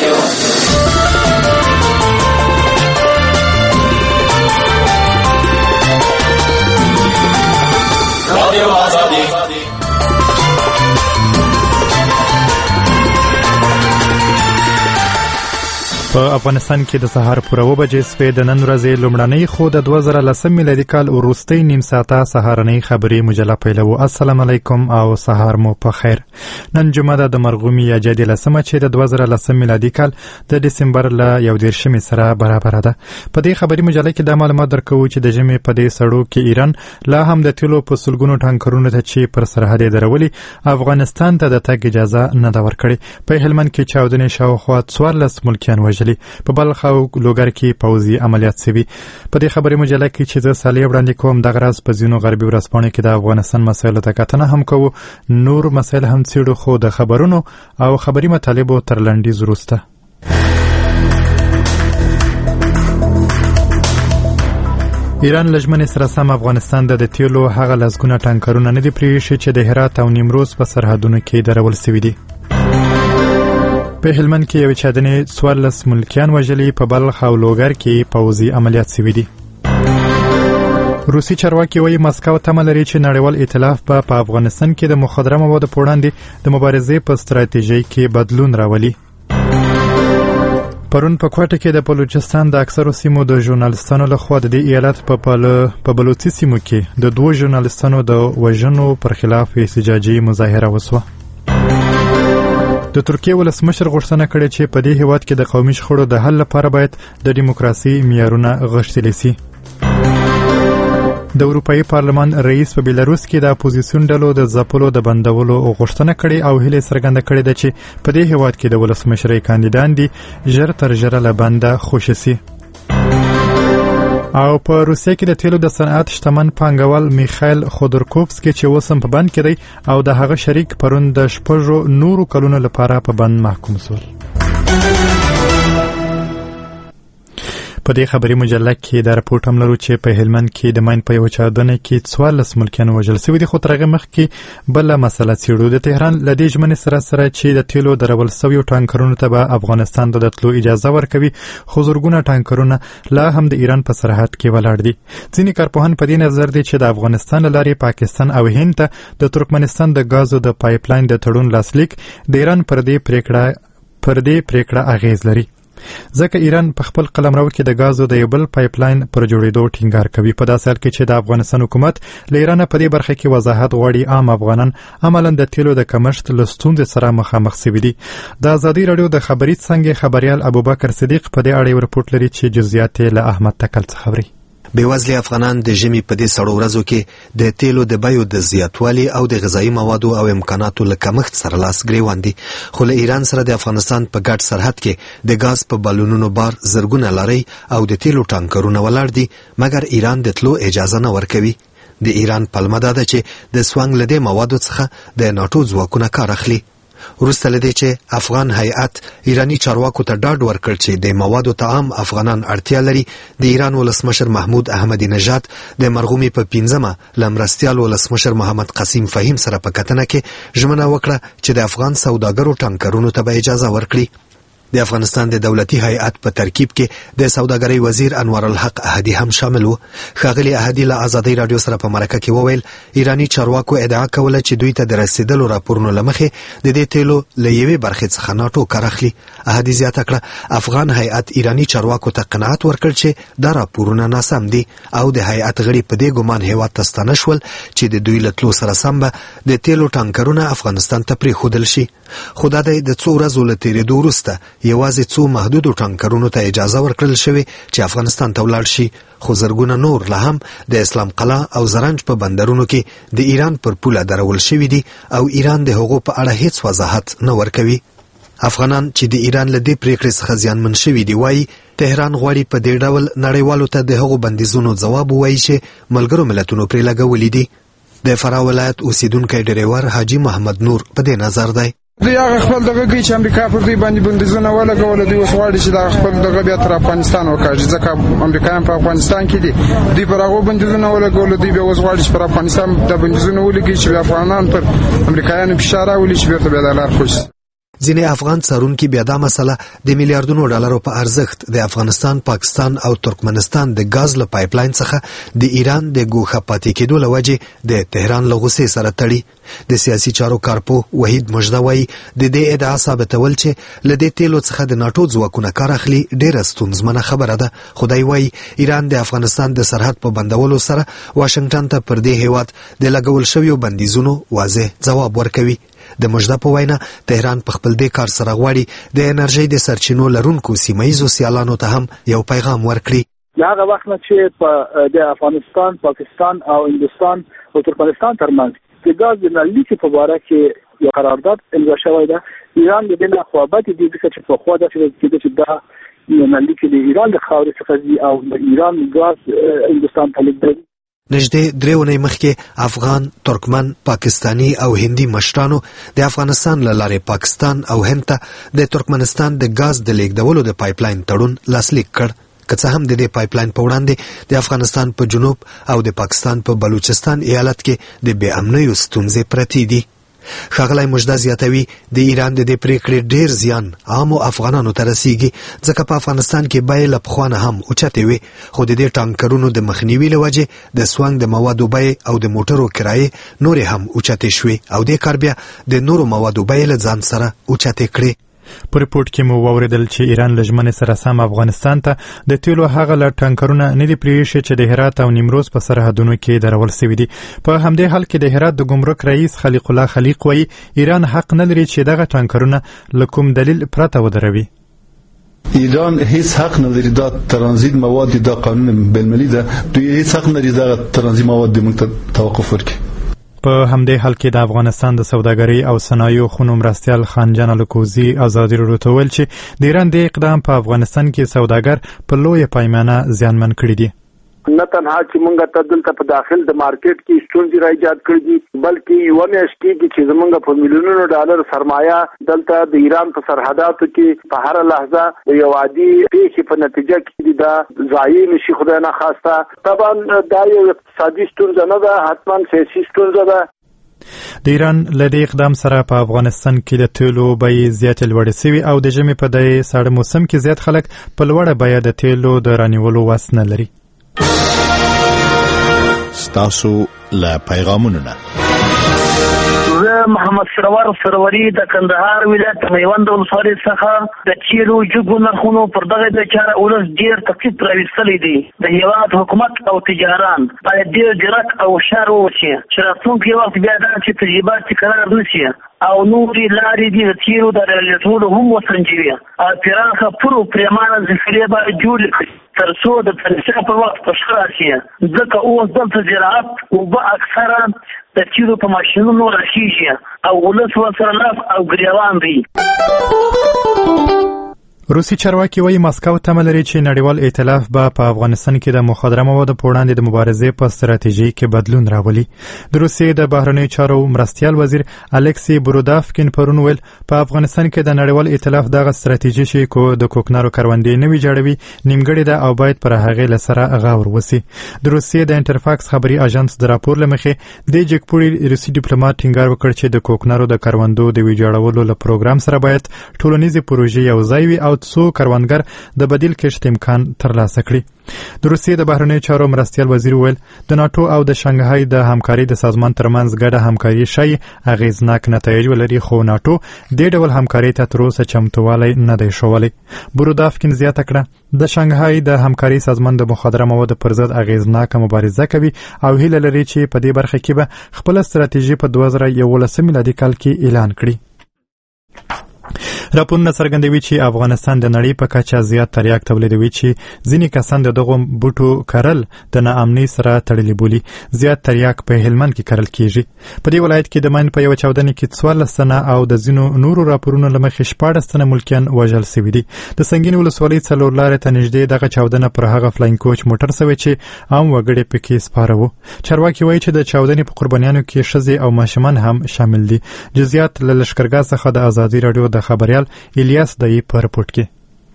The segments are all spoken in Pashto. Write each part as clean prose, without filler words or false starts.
په افغانستان کې د سهار پوره 9 بجې سوې د نن ورځې لومړنۍ خو د 2010 میلادي کال وروستۍ نیم ساعته سهارنۍ خبري مجله پیلوو. السلام علیکم او سهار مو په خیر. نن جمعه د مرغومي یا جدي لسمه چې د 2010 میلادي کال د دسمبر ل 11 سره برابر ده. په دې خبري مجله کې د معلومات درکو چې د جمعې په دې سړو کې ایران لا هم د تیلو په سلګونو ټانکرونو ته چې پر سرحد درولي افغانستان ته د تګ اجازه نه ده ورکړې. په هلمند کې چاودنې شاوخوا 14 ملکیان وژلي. په بلخ او لوګر کې پوځي عملیات شوي. په دې خبري مجله کې چې زه صالح وړاندې کوم دغه راز په ځینو غربي ورځپاڼو کې د افغانستان مسایلو ته کتنه هم کوو. نور مسایل هم څیړو خو د خبرونو او خبري مطالبو تر لنډیز وروسته. ایران لجمن سره سم افغانستان د تیلو هغه لسګونه ټانکرونه نه دي پریښي چې د هرات او نیمروز په سرحدونو کې درول شوي دي. په هلمند کې یو چادنې 14 ملکیان وژلي. په بلخ او لوګر کې پوځي عملیات شوي دي. روسي چارواکي وایي مسکو تمه لري چې نړیوال ائتلاف په افغانستان کې د مخدره موادو په وړاندې د مبارزې په ستراتیژۍ کې بدلون راولي. پرون په کوټه کې د بلوچستان د اکثرو سیمو د ژورنالستانو لخوا د دې ایالت په بلوچي سیمو کې د 2 ژورنالستانو د وژنو پر خلاف احتجاجي مظاهره وسوه. د ترکیه ولسمشر غوښتنه کړې چې په دې هیواد کې د قومي شخړو د حل لپاره باید د دیموکراسي معیارونه غښتلي شي. د اروپایي پارلمان رئیس په بیلاروس کې د اپوزیسیون ډلو د ځپلو د بندولو غوښتنه کړې او هیله څرګنده کړې ده چې په دې هیواد کې د ولسمشرۍ کاندیدان دي ژر تر ژره له بنده خوشي شي. او په روسیه کې د تیلو د صنعت شتمن پانګوال میخایل خودورکوفسکی چې اوس هم په بند کې دی او د هغه شریک پرون د 6 نورو کلونو لپاره په بند محکوم شول. په دې خبري مجله کې د راپورټ هم لرو چې په هلمند کې د ماین په یو چاودنه کې 14 ملکیان وژل شوي دي. خو تر هغه مخکې بله مسله څیړو. د تهران له دې ژمنې سره چې د تیلو درول شویو ټانکرونو ته به افغانستان ته د تلو اجازه ورکوي خو زرګونه ټانکرونه لا هم د ایران په سرحد کې ولاړ دي. ځینې کارپوهان په دې نظر دي چې د افغانستان له لارې پاکستان او هند ته د ترکمنستان د غازو د پایپ لاین د تړون لاسلیک د ایران پر دې پریکړه اغیز لري. ځکه ایران په خپل قلمرو کې د غازو د یو بل پایپ لاین پر جوړېدو ټینګار کوي. په داسې حال کې چې د افغانستان حکومت له ایران په دې برخه کې وضاحت غواړي عام افغانان عملاً د تیلو د کمښت له ستونزې سره مخامخ شوي دي. د ازادي راډیو د خبري څنګه خبريال ابوبکر صدیق په دې اړه یو رپورټ لري چې جزئیات یې له احمد تکل څخه خبري. بېوزلي افغانان د ژمي په دې سړو ورځو کې د تیلو د بیو د زیاتوالي او د غذایي موادو او امکاناتو له کمښت سره لاس ګریوان دي. خو له ایران سره د افغانستان په ګډ سرحد کې د غاز په بالونونو بار زرګونه لارۍ او د تیلو ټانکرونه ولاړ دي مګر ایران د تلو اجازه نه ورکوي. د ایران پلمه دا ده چې د سوانګ له دې موادو څخه د ناټو ځواکونه کار اخلي. وروسته له دې چې افغان هیئت ایرانی چارواکو ته ډاډ ورکړ چې د موادو ته عام افغانان اړتیا لري، د ایران ولسمشر محمود احمدی نژاد د مرغومي په 15مه له مرستیال ولسمشر محمد قاسم فهیم سره په کتنه کې ژمنه وکړه چې د افغان سوداګرو ټانکرونو ته به اجازه ورکړي. د افغانستان د دولتي هیئت په ترکیب کې د سوداګرۍ وزیر انور الحق احدی هم شامل و. ښاغلي احدی له ازادۍ راډیو سره په مرکه کې وویل ایرانی چارواکو ادعا کوله چې دوی ته د رسیدلو راپورونو له مخې د دې تیلو له یوې برخې څخه ناټو کار اخلي. احدی زیاته کړه افغان هیئت ایرانی چارواکو ته قناعت ورکړ چې دا راپورونه ناسم دي او د هیئت غړي په دې ګمان هیواد ته ستانه شول چې د دوی له تلو سره سم به د تیلو ټانکرونه افغانستان ته پرېښودل شي. خو دا د څو ورځو له تېرېدو وروسته یوازې څو محدودو ټانکرونو ته اجازه ورکړل شوې چې افغانستان ته ولاړ شي، خو زرګونه نور لا هم د اسلام قلعه او زرنج په بندرونو کې د ایران پر پوله درول شوي دي او ایران د هغو په اړه هیڅ وضاحت نه ورکوي. افغانان چې د ایران له دې پریکړې څخه زیانمن شوي دي وایي تهران غواړي په دې ډول نړیوالو ته د هغو بندیزونو ځواب ووایي چې ملګرو ملتونو پرې لګولي دي. د فراه ولایت اوسیدونکی ډریور حاجي محمد نور په دې نظر دی. دوی هغه خپل دغه کوي چې امریکا پر دوی باندې بندیزونه ولګول، دوی اوس غواړي چې دا خپل دغه بیا تر افغانستان وکړي، ځکه امریکایان په افغانستان کې دي، دوی پر هغه بندیزونه ولګول، دوی بیا اوس غواړي چې پر افغانستان د بندیزونه ولګي چې افغانان پر امریکایانو فشار راولي چې بیرته بیا د لار خوشي. ځینې افغان څارونکي بیا دا مسله د میلیارډونو ډالرو په ارزښت د افغانستان، پاکستان او ترکمنستان د غاز له پایپلاین څخه د ایران د ګوښه پاتې کېدو له وجې د تهران له غوسې سره تړي. د سیاسي چارو کارپوه وحید مجده وایي د دې ادعا ثابتول چې له دې تیلو څخه د ناټو ځواکونه کار اخلي ډېره ستونزمنه خبره ده. خدای وایي ایران د افغانستان د سرحد په بندولو سره واشنگټن ته پر دې هیواد د لګول شویو بندیزونو واضح ځواب ورکوي. د مجده په وینا تهران په خپل دې کار سره غواړي د انرژي د سرچینو لرونکو سیمایزو سیالانو ته هم یو پیغام ورکړي. هغه وخت نه چې د افغانستان، پاکستان او هندوستان او ترکمنستان ترمنځ د غاز د نللیکې په باره کې یو قرارداد امضا شوی ده، ایران د دې نه خوابت دي چې په خوا ده چې دا نللیکې د ایران د خاورې څخه ځي او د ایران غاز هندوستان ته لیږدوي. نږدې 3 اونۍ مخکې افغان، ترکمن، پاکستانی او هندي مشرانو د افغانستان له لارې پاکستان او هند ته د ترکمنستان د غاز د لیږدولو د پایپلاین تړون لاسلیک کړ. که څه هم د دې پایپلاین په وړاندې د افغانستان په جنوب او د پاکستان په بلوچستان ایالت کې د بې امنیو ستونزې پرتې دي. ښاغلی مجده زیاتوي د ایران د دې پریکړې ډیر زیان عامو افغانانو ته رسیږي، ځکه په افغانستان کې بیې له پخوا نه هم اوچتې وې، خو د دې ټانکرونو د مخنیوي له وجې د سوانګ د موادو بیې او د موټرو کرایې نورې هم اوچتې شوې او دې کار بیا د نورو موادو بیې له ځان سره اوچتې کړې. په ریپورت کې مو واوریدل چې ایران له ژمنې سره سم افغانستان ته د تیلو هغه له ټانکرونه نه دي پریښي چې د هرات او نیمروز په سرحدونو کې درول شوي دي. په همدې حال کې د هرات د ګمرک رئیس خلیق الله خلیق وایي ایران حق نه لري چې دغه ټانکرونه له کوم دلیل پرته ودروي. ایران هیڅ حق نه لري دا ترانزیت مواد د قانون بین‌المللي ده، دوی هیڅ حق نه لري دا ترانزیت مواد د موږ توقف ورکړي. په همدې حال کې د افغانستان د سوداګرۍ او صنایعو خونو مرستیال خانجان الکوزي ازادي راډیو ته ویل چې د ایران د اقدام په افغانستان کې سوداګر په لویه پیمانه زیانمن کړي دي. نه تنها چې مونږ ته دلته په داخل د مارکیټ کې ستونزې را ایجاد کړې دي، بلکې یو میاشت کې چې زمونږ په میلیونونو ډالر سرمایه دلته د ایران په سرحداتو کې په هر لحظه یو عادي پیښې په نتیجه کې دا ضایع نشي، خدای نه خواسته. طبعا دا یو اقتصادي ستونزه نه ده، حتما سیاسي ستونزه ده. د ایران له دې اقدام سره په افغانستان کې د تیلو بیې زیاتې لوړې سوي او د ژمي په دې ساړه موسم کې زیات خلک په لوړه بیه د تیلو د رانیولو وس نه لري. ستاسو له پیغامونو نه زه محمد سروري د کندهار ولایت میوند ولسوالۍ څخه د تیلو جګو نرخونو پر دغه بیچاره ولس ډېر تکلیف راوستلی دی. د هیواد حکومت او تجاران باید ډېر ځیرک او هوښیار واوسي چې راتلونکي وخت بیا داسې تجربات تکرار نه شي او نورې لارې دي د تیلو د رالیږدولو هم وسنجوي او پراخه پرېمانه ذخیرې باید جوړې کړي تر څو د پنسا پر وخت په ښه راشي، ځکه اوس دلته زراعت اوبه اکثره د تیلو په ماشینونو راشيږي او ولس ورسره لاس او ګریوان دی. روسي چارواکي وایي ماسکو تمه لري چې نړیوال ائتلاف به په افغانستان کې د مخدره موادو په وړاندې د مبارزې په ستراتیژي کې بدلون راولي. د روسیې د بهرنیو چارو مرستیال وزیر الکسی برودافکین پرون ویل په افغانستان کې د نړیوال ائتلاف دغه ستراتیژي چې د کوکنارو کروندې نوي جوړوي نیمګړې ده او باید پر هغې له سره غور وسی. د روسیې د انټرفاکس خبري اژانس د راپور له مخې د جګپوړي روسي ډیپلوماټ ټینګار وکړ چې د کوکنارو د کروندو د ویجاړولو له پروګرام سره باید ټولنیزې پروژې یوځای وي او څو کروندګر د بدیل کښت امکان ترلاسه کړي. د روسیې د بهرنیو چارو مرستیال وزیر ویل د ناټو او د شانګهای د همکارۍ د سازمان ترمنځ ګډه همکاري شای اغیزناک نتایج ولري، خو ناټو دې ډول همکارۍ ته تر اوسه چمتووالی نه دی ښوولی. برودافکین زیاته کړه د شانګهای د همکارۍ سازمان د مخدره موادو پر ضد اغیزناکه مبارزه کوي او هیله لري چې په دې برخه کې به خپله ستراتیژي په 2011 میلادي کال کې اعلان کړي. راپورونه څرګندوي چې افغانستان د نړۍ په کچه زیات تریاک تولیدوي چې ځینې کسان د دغو بوټو کرل د ناامنۍ سره تړلي بولي. زیات تریاک په هلمند کې کرل کیږي. په دې ولایت کې د ماین په یوه چاودنې کې 14 تنه او د ځینو نورو راپورونو له مخې 14 تنه ملکیان وژل سوي دي. د سنګین ولسوالۍ څلور لارې ته نږدې دغه چاودنه پر هغه فلاین کوچ موټر سوی چې عام وګړي پکې سپاره وو. چارواکي وایي چې د چاودنې په قربانیانو کې ښځې او ماشومان هم شامل دي. جزئیات له لښکرګاه څخه د ازادي راډیو د خبريال الیاس دای په رپورت کې.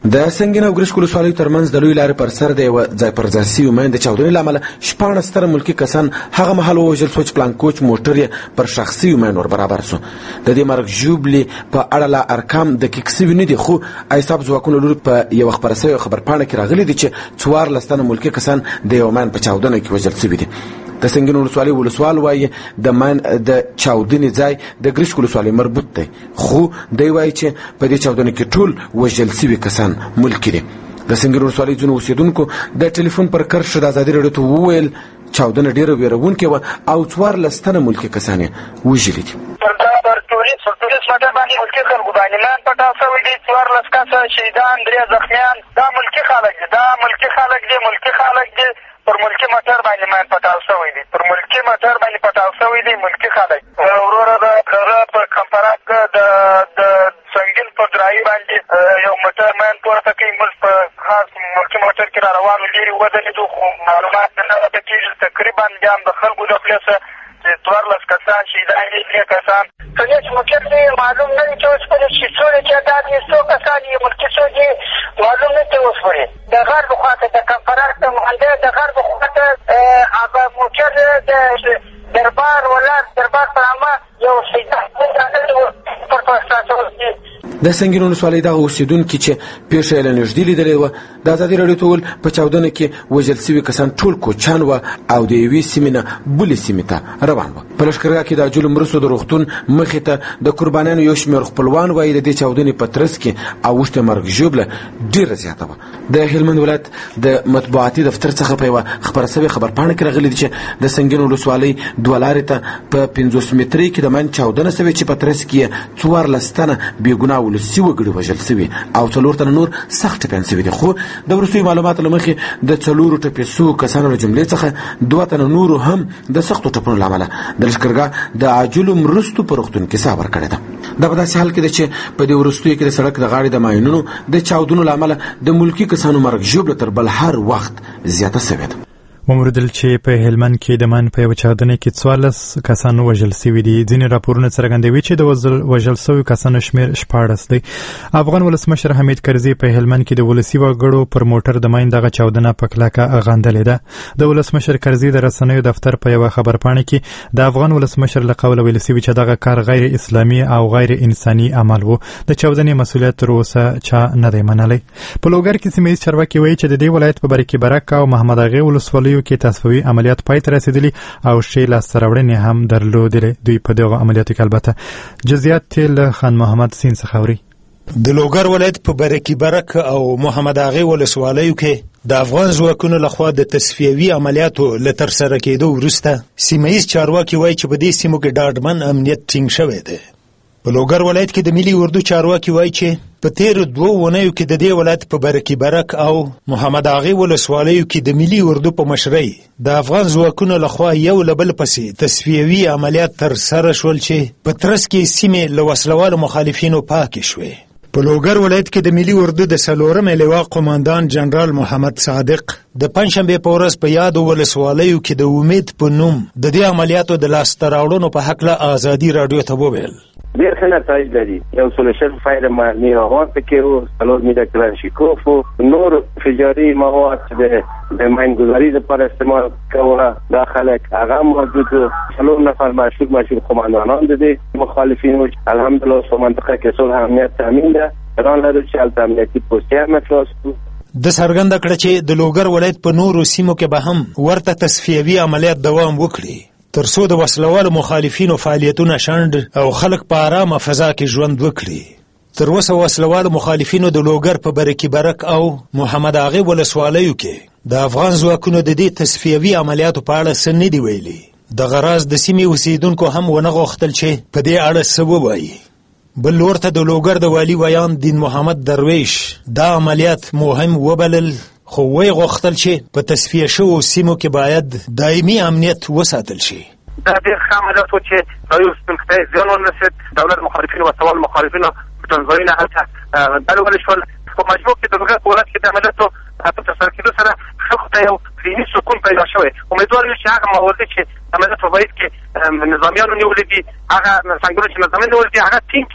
د سنگین او ګرشک ولسوالۍ ترمنځ د لوی لارې پر سر د یو ځای پر ځای سوي مین د چاودنې له امله 14 ستر ملکي کسان هغه مهال ووژل شو چې پلان کوچ موټر یې پر شخصي مین ور برابر شو. د دې مرګ ژوبلې په اړه لا ارقام دقیق سوي نه دي، خو ایساب ځواکونو لوري په یو خبره سوي خبرپاڼه کې راغلي دي چې 14 تنه ملکي کسان د یو مین په چاودنه کې وژل شوي دي. د سنگین ولسوالۍ ولسوال وایي د مین د چاودنې ځای د ګرشک ولسوالۍ مربوط دی، خو دی وایي چې په دې چاودنه کې ټول وژل شوي کسان ملکي دي. د سنگین ولسوالۍ ځینو اوسېدونکو د ټلیفون پر کرښه د ازادي راډیو ته وویل چاودنه ډېره ویرونکې وه او 14 تنه ملکي کسان یې وژلي دي. پولیس موټر باندې ملکي خلکو باندې مین پټاو شوی دي، 14 کسه شهیدان، 3 زخمیان. دا ملکي خلک دي، دا ملکي خلک دي، ملکي خلک دي. پر ملکي موټر باندې مین پټاو شوی دي، پر ملکي موټر باندې پټاو شوی دي ملکي خلک. وروره د هغه په کمپرات د سنگین په درایي باندې یو موټر مین پورته کوي، موږ په خاص ملکي موټر کې را روانو لرې ودرېدو، خو معلومات نه راته کېږي. تقریبا بیا هم د خلکو د خولې څخه 14 کسان شهیدان دي، 3 کسان. کله چې موټر دی معلوم نه وي چې اوس پورې چې څومره تعداد یې، څو کسان یې ملکي څوک یې معلوم نه دی اوس پورې. د غرب خواته د کمپرات د مهندس د غرب خواته هغه موټر د دربار ولاړ دربار په نامه یو شهیدان پر پاسه د سنگین ولسوالۍ دغه اوسېدونکي چې پیښه یې له نږدې لیدلې وه د ازادي راډیو ته وویل په چاودنه کې وژل سوي کسان ټول کوچیان وه او د یوې سیمې نه بلې سیمې ته روان وه. په لښکرګاه کې د عاجلو مرستو د روغتون مخې ته د قربانیانو یو شمېر خپلوان وایي د دې چاودنې په ترڅ کې اوښتې مرګ ژوبله ډېره زیاته وه. د هلمند ولایت د مطبوعاتي دفتر څخه په یوه خپره سوې خبرپاڼه کې راغلي دي چې د سنگین ولسوالۍ 2 لارې ته په 50 مترۍ کې د مین چاودنه سوې چې په ترڅ کې یې 14 تنه بېګناه ولسي وګړي وژل سوي او 4 تنه نور سخت ټپیان سوي دي، خو د وروستیو معلوماتو له مخې د 4 ټپي سوو کسانو له جملې څخه 2 تنه نورو هم د سختو ټپونو له امله د لښکرګاه د عاجلو مرستو په روغتون کې ساه ورکړې ده. دا په داسې حال کې ده چې په دې وروستیو کې د سړک د غاړې د ماینونو د چاودنو له امله د ملکي کسانو مرګ ژوبله تر بل هر وخت زیاته سوې ده. وموردل چې په هلمند کې د مین په یو چاودنه کې 14 کسان وژل شوي دي. ځینې راپورونه څرګندوي چې د وژل شویو کسانو شمېر 14 دی. افغان ولسمشر حمید کرزي په هلمند کې د ولسي وګړو پر موټر د مین دغه چاودنه په کلکه غندلې ده. د ولسمشر کرزي د رسنیو دفتر په یوه خبرپاڼه کې د افغان ولسمشر له قوله ویل شوي چې دغه کار غیر اسلامي او غیر انساني عمل و. د چاودنې مسؤلیت تر اوسه چا نه دی منلی. په لوګر کې سیمه ییز چارواکي وایي چې د دې ولایت په برکې برک او محمد اغې ولسوالیو کې تصفیوي عملیات پای ته رسیدلي او شی لاسته راوړنې هم درلودلې. دوی په دغه عملیاتو کې البته جزئیات له خان محمد سین څخه اوري. د لوګر ولایت په برکې برک او محمد اغې ولسوالیو کې د افغان ځواکونو لخوا د تصفیوي عملیاتو له ترسره کېدو وروسته سیمه ییز چارواکي وایي چې په دې سیمو کې ډاډمن امنیت ټینګ شوی دی. په لوګر ولایت کې د ملي اردو چارواکي وایي چې په تیرو 2 اونیو کې د دې ولایت په برکې برک او محمد اغې ولسوالیو کې د ملي اردو په مشرۍ د افغان ځواکونو لخوا یو له بل پسې تصفیوي عملیات ترسره شول چې په ترڅ کې سیمې له وسلوالو مخالفینو پاکې شوې. په لوګر ولایت کې د ملي اردو د 4مې لواء قوماندان جنرال محمد صادق د پنځشنبې په ورځ په یادو ولسوالیو کې د امید په نوم د دې عملیاتو د لاسته راوړنو په هکله ازادي راډیو ته وویل. ډېر ښه نتایج لري. 100 فایل مرمي روان پکې وو، 4 میله کلاشینکوف و، نور انفجاري مواد د ماینګذاري لپاره استعمال کوله. دا خلک هغه موجود و. 4 نفر مشهور قوماندانان دي مخالفین و. الحمدلله په منطقه کې صلح امنیت تامین ده. ایران لري چې الامنیتي پوسټ هم خلاص د څرګنده کړه چې د لوګر ولایت په نورو سیمو کې به هم ورته تصفیوي عملیات دوام وکړي ترڅو د وسلوالو مخالفینو فعالیتونه شنډ او خلک په آرامه فضا کې ژوند وکړي. تر اوسه وسلوالو مخالفینو د لوګر په برکې برک او محمد اغې ولسوالیو کې د افغان ځواکونو د دې تصفیوي عملیاتو په اړه څه نه دي ویلي. دغه راز د سیمې اوسېدونکو هم ونه غوښتل چې په دې اړه څه ووایي. بل لور ته د لوګر د والي ویان دین محمد درویش دا عملیات مهم وبلل، خو وی غوښتل چې په تصفیه شوو سیمو کې باید دایمي امنیت وساتل شي. دا ډېر ښه عملیات و چې رایو سپینکتی زیان ورنسید. دولت مخالفینو وسوال مخالفینو ځایونه هلته بلولې شول. په مجموع کې د لوګر په ولایت کې د عملیاتو په ترسره کېدو سره خلکو ته یو ذهني سکون پیدا شوی. امیدوار یو چې هغه مواردې چې عملیات په باید کې نظامیانو نیولې دي، هغه څنګهونه چې نظامیان نیولې دي، هغه ټینګ کړي چې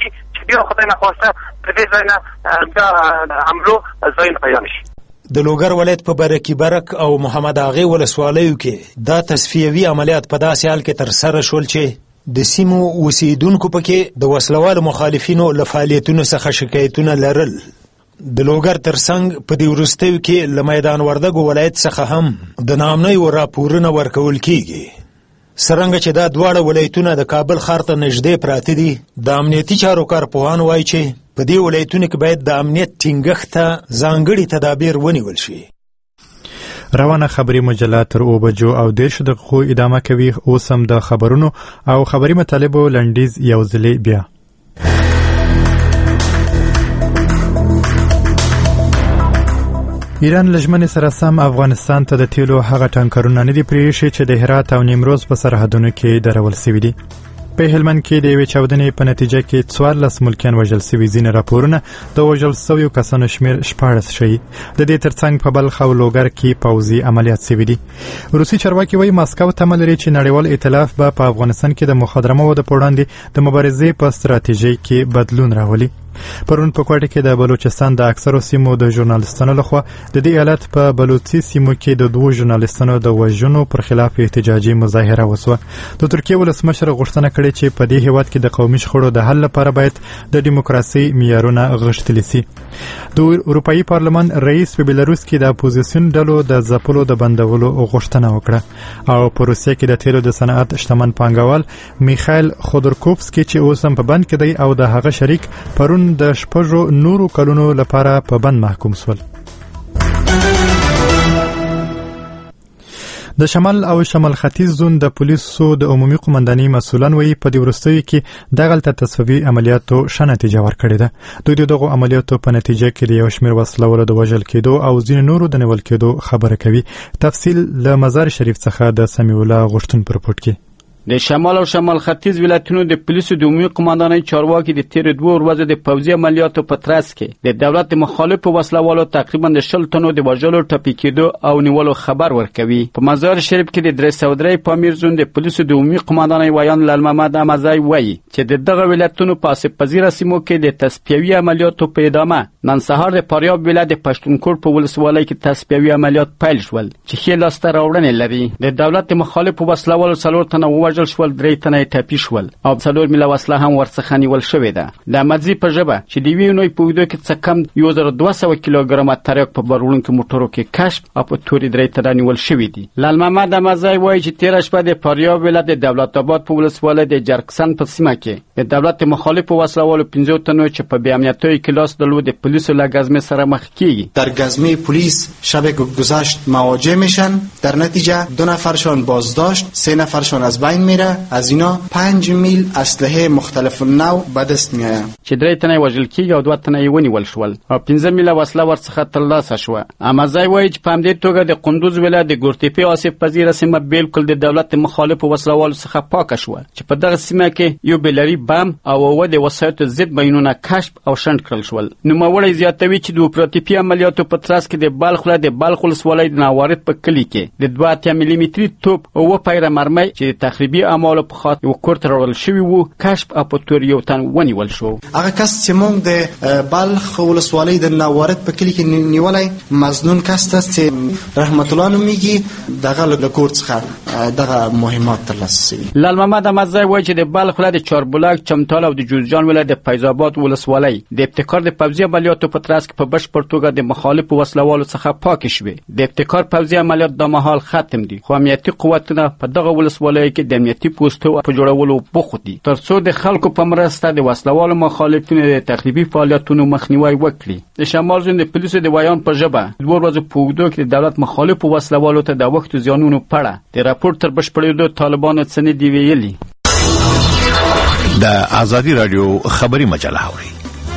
یو خدای نخواسته په دې ځای نه بیا حملو ځایونه پیدا نه شي. د لوګر ولایت په برکي برک او محمد اغې ولسوالیو کې دا تصفیوي عملیات په داسې حال کې ترسره شول چې د سیمو اوسیدونکو پکې د وسلوالو مخالفینو له فعالیتونو څخه شکایتونه لرل. د لوګر ترڅنګ په دې وروستیو کې له میدان وردګو ولایت څخه هم د ناامنیو راپورونه ورکول کیږي. څرنګه چې دا دواړه ولایتونه د کابل ښار ته نږدې پراته دي، د امنیتي چارو کارپوهان وایي چې په دې ولایتونو کې باید د امنیت ټینګښت ته ځانګړي تدابیر ونیول شي. روانه خبري مجله تر 9:30 دقیقو ادامه کوي. اوس هم د خبرونو او خبري مطالبو لنډیز یو ځلې بیا. ایران لژمنې سره سم افغانستان ته د تیلو هغه ټانکرونه نه دي پرېښي چې د هرات او نیمروز په سرحدونو کې درول سوي دي. په هلمند کې د یوې چاودنې په نتیجه کې 14 ملکیان وژل سوي. ځینې راپورونه د وژل سویو کسانو شمېر 14 ښیي. د دې ترڅنګ په بلخ او لوګر کې پوځي عملیات سوي دي. روسي چارواکي وایي ماسکو تمه لري چې نړیوال ائتلاف به په افغانستان کې د مخدره موادو په وړاندې د مبارزې په ستراتیژۍ کې بدلون راولي. پرون په کوټه کې د بلوچستان د اکثرو سیمو د ژورنالستانو لخوا د دې ایالت په بلوچي سیمو کې د 2 ژورنالستانو د وژنو پر خلاف احتجاجي مظاهره وسوه. د ترکیې ولسمشر غوښتنه کړې چې په دې هیواد کې د قومي شخړو د حل لپاره باید د دیموکراسي معیارونه غښتلي سي. د اروپאי پارلمان رئیس په بلاروس کې د اپوزیسیون ډلو د ځپلو د بندولو غوښتنه وکړه او په روسیه کې د تیلو د صنعت شتمن پانګوال میخایل خودورکوفسکي چې اوس هم په بند کې دی او د هغه شریک پرون د 6 نورو کلونو لپاره په بند محکوم شول. د شمال او شمال ختیځ زون د پولیسو د عمومي قومندانۍ مسؤلان وایي په دې وروستیو کې دغلته تصفیوي عملیاتو ښه نتیجه ورکړې ده. دوی د دغو عملیاتو په نتیجه کې د یو شمېر وسلوالو د وژل کېدو او ځینې نورو د نیول کېدو خبره کوي. تفصیل له مزار شریف څخه د سمیع الله غوښتن پر پورت کې. د شمال او شمال ختیځ ولایتونو د پولیسو د عمومي قومندانۍ چارواکي د تیر 2 ورځې د پوځي عملیاتو په ترڅ کې د دولت مخالفو وسلوالو تقریبا د 10 تنو د وژلو، ټپي کېدو او نیولو خبر ورکوي. په مزار شریف کې د 303 پامیر زون د پولیسو د عمومي قومندانۍ ویان لال محمد احمدزی وایي چې د دغه ولایتونو په آسیب پذیره سیمو کې د تصفیوي عملیاتو په ادامه نن سهار د فاریاب ولایت د پښتونخوا په ولسوالۍ کې تصفیوي عملیات پیل شول چې ښې لاسته راوړنې لري. د دولت مخالفو وسلوالو 4 تنه ووژل شول، 3 تنه ټپي شول او 4 میله وسله هم ورڅخه نیول شوې ده. د احمدزي په ژبه چې د یوې نوې په اوږدو کې څه کم 1200 کیلوګرامه تریاک په بارولونکو موټرو کې کشف او په تورې 3 تنه نیول شوې دي. لال محمد احمدزی وایي چې تېره شپه د فاریاب ولایت د دولت آباد په ولسوالۍ د جرکسن په سیمه کې د دولت مخالفو وسلوالو 15 تنو چې په بی‌امنیتۍ کلاس درلود د پلیسو له گزمه سره مخ کیږي. در گزمه پلیس شب گذشت مواجه میشن، در نتیجه 2 نفرشان بازداشت، 3 نفرشان از بین میره. از اینا 5 میل اسلحه مختلف نوع به دست میآید چې 3 تنه وژل کیږي او 2 تنه ونیول شول او 15 میله وسله ورڅخه ترلاسه شوه. احمدزی وایي چې په همدې توګه د قندوز ولایت د ګورتیپي آسیب پذیره سیمه بالکل د دولت مخالفو وسلوالو څخه پاکه شوه چې په دغه سیمه کې یو بلري بم او د وسایطو ضد بینونه کشف او شنډ کړل شول. نوموړی زیاتوي چې د اپراتیفي عملیاتو په ترڅ کې د بلخ ولایت د بلخ ولسوالۍ د ناوارد په کلي کې د 2 ملي متري توپ او 2 پیره مرمۍ چې د تخریبي اعمالو په خاطر یو کورت راول شوی وو کشف او په تور یو تن ونیول شو. هغه کس چې موږ د بلخ ولسوالۍ د ناوارد په کلي کې نیولای مظنون کس ته چې رحمت الله نومیږي دغه له کور څخه دغه مهمات ترلاسه شوي. لال محمد احمدزی وایي چې د بلخ ولایت د چاربلاک، چمتال او د جوزجان ولایت د فیض آباد ولسوالۍ د ابتکار د پوځي عملیاتو په ترڅ کې په بشپړ توګه د مخالفو وسلوالو څخه پاک شوي. د ابتکار پوځي عملیات د مهال ختم دي خو امنیتي قوتونه په دغه ولسوالۍ کې د امنیتي پوسټو په جوړولو بوخت دي ترڅو د خلکو په مرسته د وسلوالو مخالفینو د تخریبي فعالیتونو مخنیوي وکړي. د شمال زون د پولیسو د ویان په ژبه 2 ورځې په اوږدو کې د دولت مخالفو وسلوالو ته د وخت زیانونو په اړه د راپور تر بشپړېدو طالبانو څه نه دي ویلي. د ازادي رادیو خبري مجله اوري.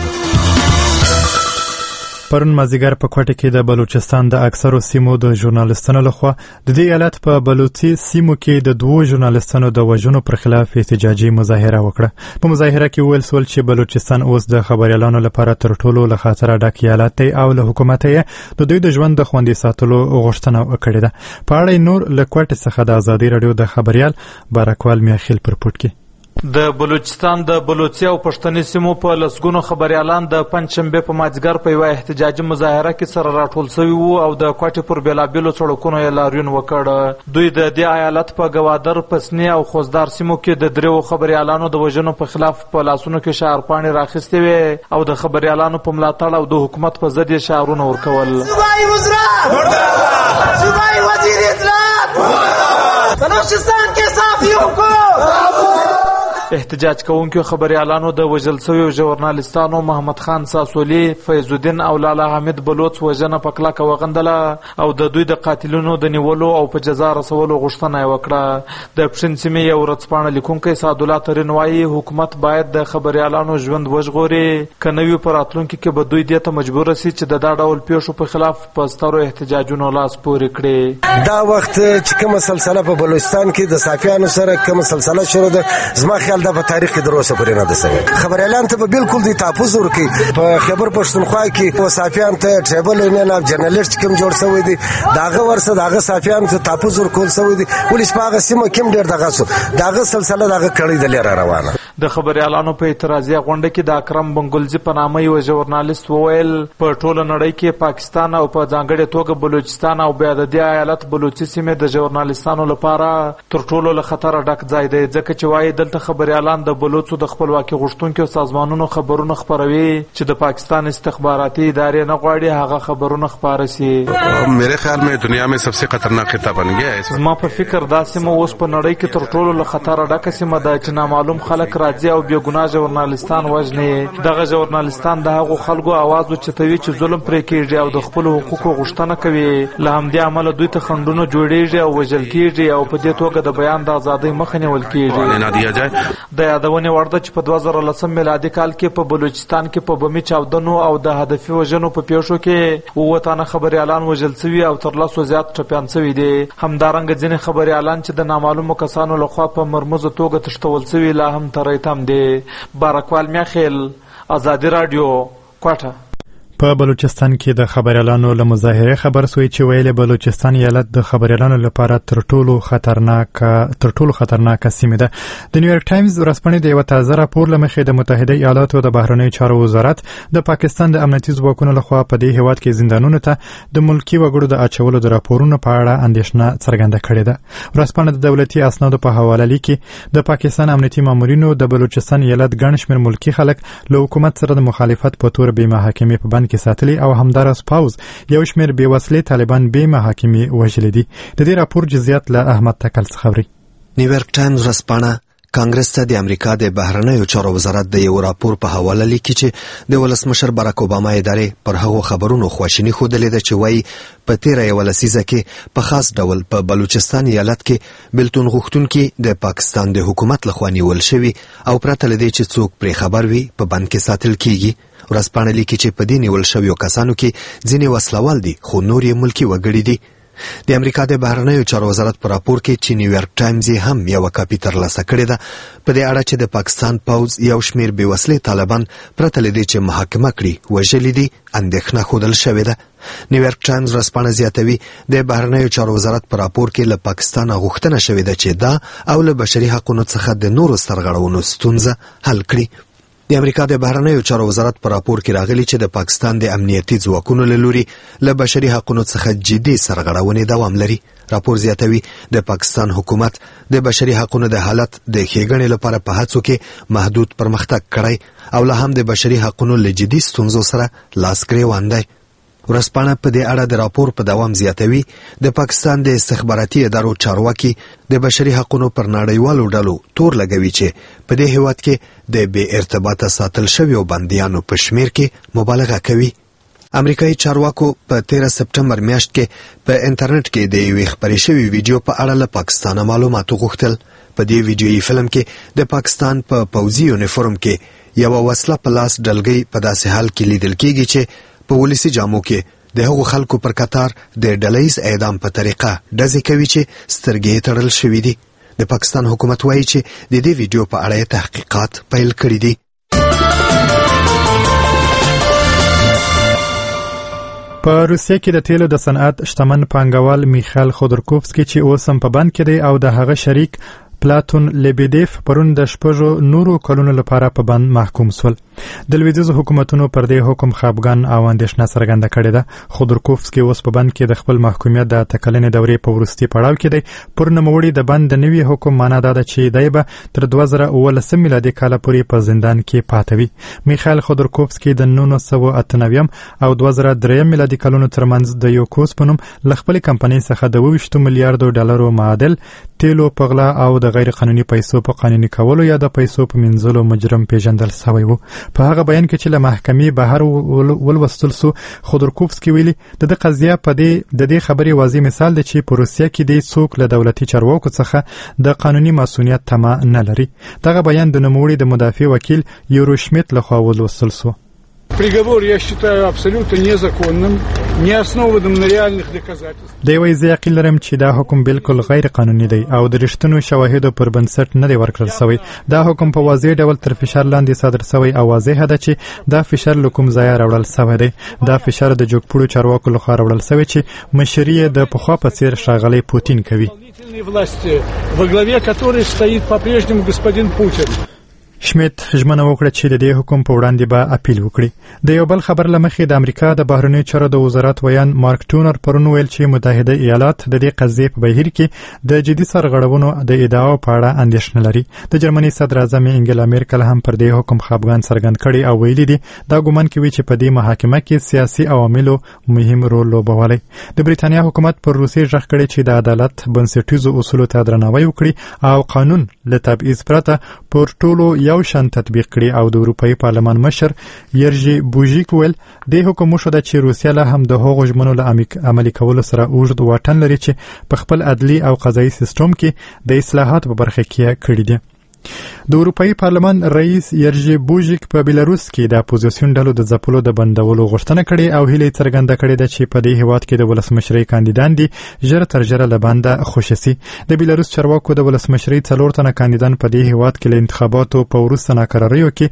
پرون مازیګر په کوټه کې د بلوچستان د اکثرو سیمو د ژورنالستانو لخوا د دې ایالت په بلوچي سیمو کې د 2 ژورنالستانو د وژنو پر خلاف احتجاجي مظاهره وکړه. په مظاهره کې ویل سول چې بلوچستان اوس د خبريالانو لپاره تر ټولو له خطره ډک ایالت دی او له حکومت یې د دوی د ژوند د خوندي ساتلو غوښتنه وکړه ده. په اړه نور له کوټه څخه د ازادي رادیو د خبريال بارکوال میاخیل پر پورت کې. د بلوچستان د بلوچي او پښتني سیمو په لسګونو خبريالان د پنځشنبه په مازیګر په یوه احتجاجي مظاهره کې سره راټول شوي وو او د کوټې پر بېلابېلو سړکونو یې لاریون وکړ. دوی د دې ایالت په ګوادر، پسني او خوزدار سیمو کې د دریو خبريالانو د وژنو په خلاف په لاسونو کې شعارپاڼې راخیستې وې او د خبريالانو په ملاتړ او د حکومت په ضد یې شعارونه ورکول. صوبایي وزرا، صوبایي وزیر اطلاعات، بلوچستان کې صحافیوں کو احتجاج کوونکو خبريالانو د وژل شویو ژورنالستانو محمد خان ساسولي، فیض الدین او لالا حمید بلوچ وژنه په کلکه وغندله او د دوی د قاتلونو د نیولو او په جزا رسولو غوښتنه یې وکړه. د پښین سیمې یو ورځپاڼه لیکونکی سعدالله ترین وایي حکومت باید د خبريالانو ژوند وژغوري، که نه وي په راتلونکي کې به دوی دې ته مجبوره سي چې د دا ډول پیښو په خلاف په سترو احتجاجونو لاس پورې کړي. دا وخت چې کومه سلسله په بلوچستان کې د صحافیانو سره کومه سلسله شروع ده، زما خیال دا په تاریخ کې دروسه پورې نه ده سوی. خبريالان ته به بالکل دی تحفظ ورکړي. په خیبر پښتونخوا کې صحافیان ته ټریبل یونین اف جرنالیست کوم جوړ شوی دی، داغه ورسره داغه صحافیان ته تحفظ ورکول شوی دی. پولیس په هغه سیمه کې ډیر دغه سو داغه سلسله داغه کړی د لاره روانه. د خبريالانو په اعتراضیه غونډه کې د اکرم بنګلزي په نامه یو ژورنالیست وویل په ټوله نړۍ کې پاکستان او په ځانګړې توګه بلوچستان او بیا د دې ایالت بلوچي سیمې د ژورنالیستانو لپاره تر ټولو له خطره ډک ځای دی، ځکه چې وایي دلته خبريالان د بلوچو د خپلواکي غوښتونکو سازمانونو خبرونه خپروي چې د پاکستان استخباراتي ادارې نه غواړي هغه خبرونه خپاره سي. میرے خیال میں دنیا میں سب سے خطرناک خطہ بن گیا ہے. زما په فکر دا سیمه اوس په نړۍ کې تر ټولو له خطره ډکه سیمه ده چې نامعلوم خلک راځي او بې ګناه ژورنالیستان وژني. دغه ژورنالیستان د هغو خلکو اواز اوچتوي چې ظلم پرې کیږي او د خپلو حقوقو غوښتنه کوي. له همدې امله دوی ته خنډونه جوړیږي او وژل کیږي او په دې توګه د بیان د ازادۍ مخه نیول کیږي. د یادونې وړ ده چې په 2010 میلادي کال کې په بلوچستان کې په بمي چاودنو او د هدفي وژنو په پیښو کې 9 تنه خبريالان وژل شوي او تر 100 زیات ټپیان شوي دي. همدارنګه ځینې خبريالان چې د نامعلومو کسانو لخوا په مرموزه توګه تښتول شوي لا هم تر ایتم دي. بارکوال میاخیل، آزادي رادیو، کوټه. په بلوچستان کې د خبريالانو له مظاهره خبر سوی چې ویل بلوچستان ایالت د خبريالانو لپاره تر ټولو خطرناک سیمه ده. د نیویارک ټایمز ورځپاڼې د یو تازه راپور لمخې د متحده ایالاتو د بهرنیو چارو وزارت د پاکستان د امنیتي ځواکونو لخوا په دې هیواد کې زندانونو ته د ملکی وګړو د اچولو د راپورونو په اړه اندېښنه څرګنده کړې ده. ورځپاڼه د دولتي اسنادو په حواله لیکي د پاکستان امنیتي مامورینو د بلوچستان ایالت ګڼ شمېر ملکی خلک له حکومت سره د مخالفت په تور بې محاکمې په بند کې ساتلي او همدارس پاوز یو شمېر بې وسلې طالبان بې محاکمې وژلي دي. د دې راپور جزئیات له احمد تکل څخه اوري. نیویارک ټایمز ورځپاڼه کانګرس ته د امریکا د بهرنیو چارو وزارت د یو راپور په حواله لیکي چې د ولسمشر باراک اوباما ادارې پر هغو خبرونو خواشیني ښودلې ده چې وایي په تیره یوه لسیزه کې په خاص ډول په بلوچستان ایالت کې بیلتون غوښتونکي د پاکستان د حکومت لخوا نیول شوي او پرته له دې چې څوک پرې خبر وي په بند کې ساتل کیږي. ورځپاڼه لیکي چې په دې نیول شویو کسانو کې ځینې وسلوال دي خو نور یې ملکي وګړي دي. د امریکا د بهرنیو چارو وزارت په راپور کې چې نیویارک ټایمز هم یو کاپي ترلاسه کړې ده په دې اړه چې د پاکستان پوځ یو شمېر بې وسلې طالبان پرته له دې چې محاکمه کړي وژلي دي اندېښنه ښودل شوې ده. نیویارک ټایمز ورځپاڼه زیاتوي د بهرنیو چارو وزارت په راپور کې له پاکستان غوښتنه شوې ده چې دا او له بشري حقوقو څخه د نورو سرغړونو ستونزه حل کړي. د امریکا د بهرنیو چارو وزارت په راپور کې راغلي چې د پاکستان د امنیتي ځواکونو له لوري له بشري حقوقو څخه جدي سرغړونې دوام لري. راپور زیاتوي د پاکستان حکومت د بشري حقوقو د حالت د ښېګڼې لپاره په هڅو کې محدود پرمختګ کړی او لا هم د بشري حقوقو له جدي ستونزو سره لاس ګریوان دی. ورځپاڼه په دې اړه د راپور په دوام زیاتوي د پاکستان د استخباراتي ادارو چارواکي د بشري حقوقو پر نړیوالو ډلو تور لګوي چې په دې هیواد کې د بې ارتباطه ساتل شویو بندیانو په شمیر کې مبالغه کوي. امریکایي چارواکو په 13 سپټمبر میاشت کې په انټرنیټ کې د یوې خپرې شوې ویډیو په اړه له پاکستان معلومات غوښتل. په دې ویډیویي فلم کې د پاکستان په پوځي یونیفورم کې یو وسله په لاس ډلګۍ په داسې حال کې لیدل کېږي چې په ولسی جامو کې د هغو خلکو پر کتار د ډلهیز اعدام په طریقه ډزې کوي چې سترګې تړل شوي دي. د پاکستان حکومت وایي چې د دې ویډیو په اړه تحقیقات پیل کړي دي. په روسیه کې د تیلو د صنعت شتمن پانګوال میخایل خودورکوفسکی چې اوس هم په بند کې دی او د هغه شریک پلاتون لیبیدیف پرون د 6 نورو کلونو لپاره په بند محکوم شول. د لویدیځ حکومتونو پر دې حکم خپګان او اندېښنه څرګنده کړې ده. خودورکوفسکي اوس په بند کې د خپل محکومیت د تکلنې دورې په وروستي پړاو کې دی. پر نوموړي د بند د نوي حکم معنا ده چې دی به تر 2019 میلادي کال پورې په زندان کې پاتې وي. میخایل خودورکوفسکي د 1998 او 2003 میلادي کلونو ترمنځ د یوکوس په نوم ل خپل کمپنۍ څخه د 20 میلیارډ ډالرو معادل تیلو پغلا او د غیر قانوني پیسو په قانوني کولو یا د پیسو په منځلو مجرم پیژندل شوی و. په هغه بیان کې چې له محکمې بهر ولوستل سو، خودورکوفسکي ویلي د قضیه په دې خبرې واضح مثال دی چې په روسیه کې د څوک له دولتي چارواکو څخه د قانوني مسؤلیت تمه نه لري. دغه بیان د نوموړي د مدافع وکیل یورو شمیت لخوا ولوستل سو. Приговор я считаю абсолютно незаконным, не основанным на реальных доказательствах. دی وایي زه یقین لرم چې دا حکم بالکل غیر قانوني دی او د رښتینو شواهدو پر بنسټ نه دی ورکړل شوی. دا حکم په واضح ډول تر فشار لاندې صادر شوی او واضح ده چې دا فشار له کوم ځایه راوړل شوی دی. دا فشار د جوګپوړو چارواکو لخوا راوړل شوی چې مشري یې د پخوا په څیر ښاغلی پوتین کوي. Власти, во главе которой стоит по-прежнему господин Путин. شمیت ژمنه وکړه چې د دې حکم په وړاندې به اپیل وکړي. د یو بل خبر لمخې د امریکا د بهرنیو چارو د وزارت ویان مارک ټونر پرون ویل چې متحده ایالات د دې قضیې په بهیر کې د جدي سرغړونو د ادعاو په اړه اندېښنه لري. د جرمني صدر اعظم انګلا میرکل هم پر دې حکم خپګان څرګند کړي او ویلي دي دا ګومان کوي چې په دې محاکمه کې سیاسي عواملو مهم رول لوبولی. د بریتانیا حکومت پر روسیې ژغ کړي چې د عدالت بنسټیزو اصولو ته درناوی وکړي او قانون له تبعیض پرته پر ټولو یو شان تطبیق کړي. او د اروپאי پارلمان مشر یرژي بوژیک ویل د حکم شو چې روسیا له هم د هغو ژمنو له عملي کولو سره اوږد واټن لري چې په خپل عدلي او قضایي سیستم کې د اصلاحاتو په برخه کې کړي دي. د اروپאי پارلمان رئیس یرژي بوژیک په بیلاروس کې د اپوزیسیون ډلو د ځپلو د بندولو غوښتنه کړې او هیله څرګنده کړې ده چې په دې هیواد کې د ولسمشرۍ کاندیدان دي ژر تر ژره له بنده خوشي سي. د بیلاروس چارواکو د ولسمشرۍ 4 تنه کاندیدان په دې هیواد کې له انتخاباتو په وروسته ناکراریو کې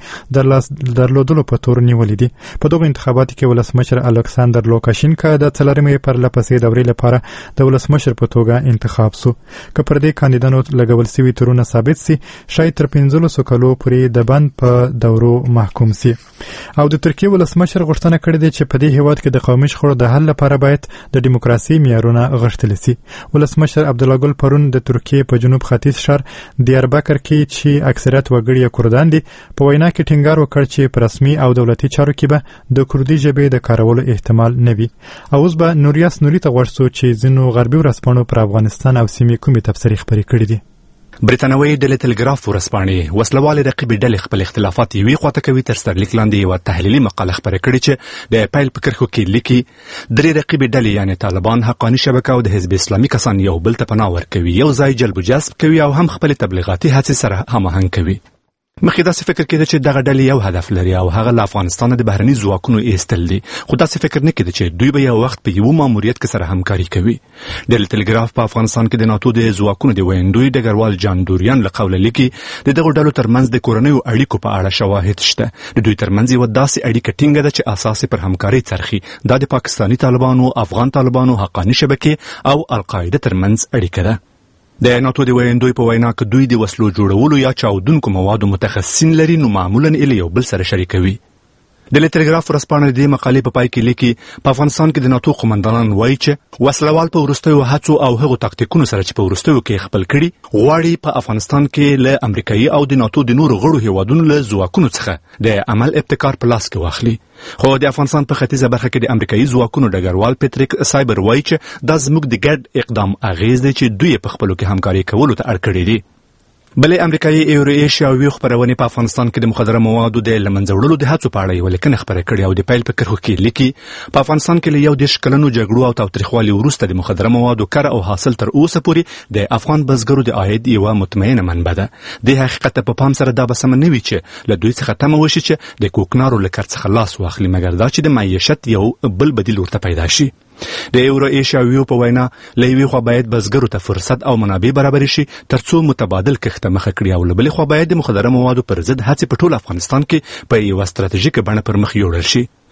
درلودلو په تور نیولې دي. په دغه انتخاباتو کې ولسمشر الکساندر لوکاشینکا د 4مې پرلپسې دورې لپاره د ولسمشر په توګه انتخاب سو. که پر دې کاندیدانو لګول سوي تورونه ثابت سي، شاید تر 15 کلو پورې د بند په دورو محکوم سي. او د ترکیې ولسمشر غوښتنه کړې ده چې په دې هیواد کې د قومي شخړو د حل لپاره باید د دیموکراسي معیارونه غښتلي سي. ولسمشر عبدالله ګل پرون د ترکیې په جنوب ختیځ ښار دیاربکر کې چې اکثریت وګړي کردان دي په وینا کې ټینګار وکړ چې په رسمي او دولتي چارو کې به د کردي ژبې د کارولو احتمال نه وي. او اوس به نوریاس نوري ته غوښتو چې ځینو غربي ورځپاڼو پر افغانستان او سیمې کومې تبصرې خپرې کړې دي. برتانوي ډلې ټلګراف ورځپاڼې وسلوالې رقیبې ډلې خپل اختلافات یوې خواته کوي تر سرلیک لاندې یوه تحلیلي مقاله خپره کړې چې د پیل په کرښو کې لیکي 3 رقیبې ډلې یعنې طالبان، حقاني شبکه او د حزب اسلامي کسان یو بل ته پناه ورکوي، یو ځای جلب و جذب کوي او هم خپل تبلیغاتي هڅې سره هماهنګ کوي. مخکې داسې فکر کېده چې دغه ډلې یو هدف لري او هغه له افغانستانه د بهرني ځواکونو ایستل دي، خو داسې فکر نه کېده چې دوی به یو وخت په یو ماموریت کې سره همکاري کوي. ډلې ټلګراف په افغانستان کې د ناتو د ځواکونو د ویندوی ډګروال جان دوریان له قوله لیکي د دغو ډلو ترمنځ د کورنیو اړیکو په اړه شواهد شته. د دوی ترمنځ یوه داسې اړیکه ټینګه ده چې اساس پر همکارۍ څرخي. دا د پاکستاني طالبانو، افغان طالبانو، حقاني شبکې او القاعده ترمنځ اړیکه ده. د ناتو د ویندوی په وینا که دوی د وسلو جوړولو یا چاودونکو موادو متخصصین لري نو معمولا یې له یو بل سره شریکوي. ډلې ټلګراف ورځپاڼه د دې مقالې په پای کې لیکي په افغانستان کې د ناتو قومندانان وایي چې وسلوال په وروستیو هڅو او هغو تاکتیکونو سره چې په وروستیو کې خپل کړي غواړي په افغانستان کې له امریکایي او د ناتو د نورو غړو هیوادونو له ځواکونو څخه د عمل ابتکار په لاس کې واخلي. خو د افغانستان په ختیځه برخه کې د امریکایي ځواکونو ډګروال پیټریک سایبر وایي چې دا زموږ د ګډ اقدام اغیز دی چې دوی په خپلو کې همکاري کولو ته اړ کړي دي. بلې امریکایي ایورو ایشیاوي خپرونې په افغانستان کې د مخدره موادو د له منځه وړلو د هڅو په اړه یوه لیکنه خپره کړې او د پیل په کرښو کې لیکي په افغانستان کې له 10 کلنو جګړو او تاوتریخوالي وروسته د مخدره موادو کره او حاصل تر اوسه پورې د افغان بزګرو د عاید یوه مطمئنه منبع ده. د حقیقت په پام سره دا به سمه نه وي چې له دوی څخه تمه وشي چې د کوکنارو له کار څخه لاس واخلي، مګر دا چې د معیشت یو بل بدیل ورته پیدا شي. د ایورو ایشیاویو په وینا له یوې خوا باید بزګرو ته فرصت او منابع برابرې شي ترڅو متبادل کښت ته مخه کړي او له بلې خوا باید د مخدره موادو پر ضد هڅې په ټول افغانستان کې په یوه ستراتیژیکه بڼه پر مخ یوړل شي.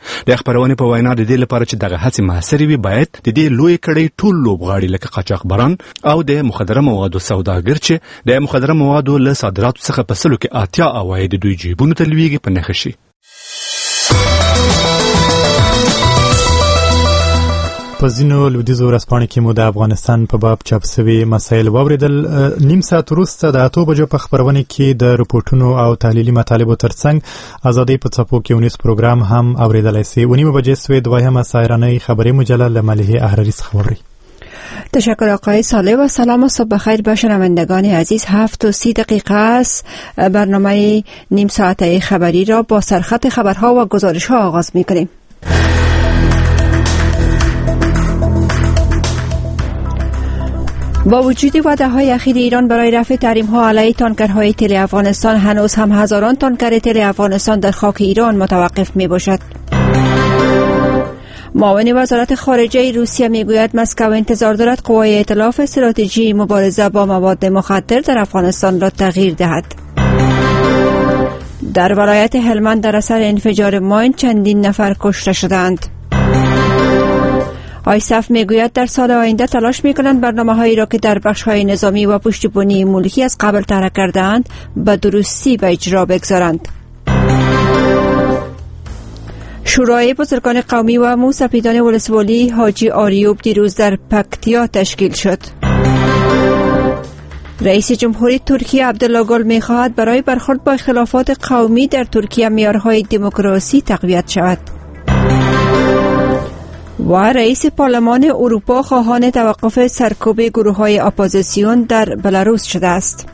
د خبرونه په وینا د دې لپاره چې دغه هڅې موثرې وي باید د دې لوی کړي ټول لوبغاړي لکه قاچاقبران او د مخدره موادو سوداګر چې د مخدره موادو له صادراتو څخه په سلو کې 80 عواید دوی جیبونو ته لویږي په نښه شي. په ځینو لویدیځو ورځپاڼو کې مو د افغانستان په باب چاپ شوي مسایل واوریدل. نیم ساعت وروسته د 8 بجو په خبرونه کې د رپورټونو او تحلیلي مطالبو ترڅنګ ازادي په څپو کې ونیس پروګرام هم اوریدلای شئ. ونیمه بجې سوی دویمه سایرانه خبری مجله له ملیحه احراری څخه واورئ. تشکر آقای صالح و سلام و صبح بخیر به شنوندگان عزیز. 7:30 است. برنامه نیم ساعته خبری را با سرخط خبرها و گزارش‌ها آغاز می‌کنیم. با وجود وعده‌های اخیر ایران برای رفع تحریم‌ها علیه تانکرهای تل افغانستان، هنوز هم هزاران تانکر تل افغانستان در خاک ایران متوقف می‌باشد. معاون وزارت خارجه روسیه میگوید مسکو انتظار دارد قوای ائتلاف استراتژی مبارزه با مواد مخدر در افغانستان را تغییر دهد. در ولایت هلمند در اثر انفجار ماین چندین نفر کشته شدند. آیسف میگوید در سال آینده تلاش میکنند برنامه‌هایی را که در بخش‌های نظامی و پشتیبانی ملکی از قبل طرح کرده‌اند به درستی به اجرا بگذارند. شورای بزرگان قومی و موسپیدان ولسوالی حاجی آریوب دیروز در پکتیا تشکیل شد. رئیس جمهوری ترکیه عبدالله گل می‌خواهد برای برخورد با اختلافات قومی در ترکیه معیارهای دموکراسی تقویت شود. و رئیس پارلمان اروپا خواهان توقف سرکوب گروه‌های اپوزیسیون در بلاروس شده است.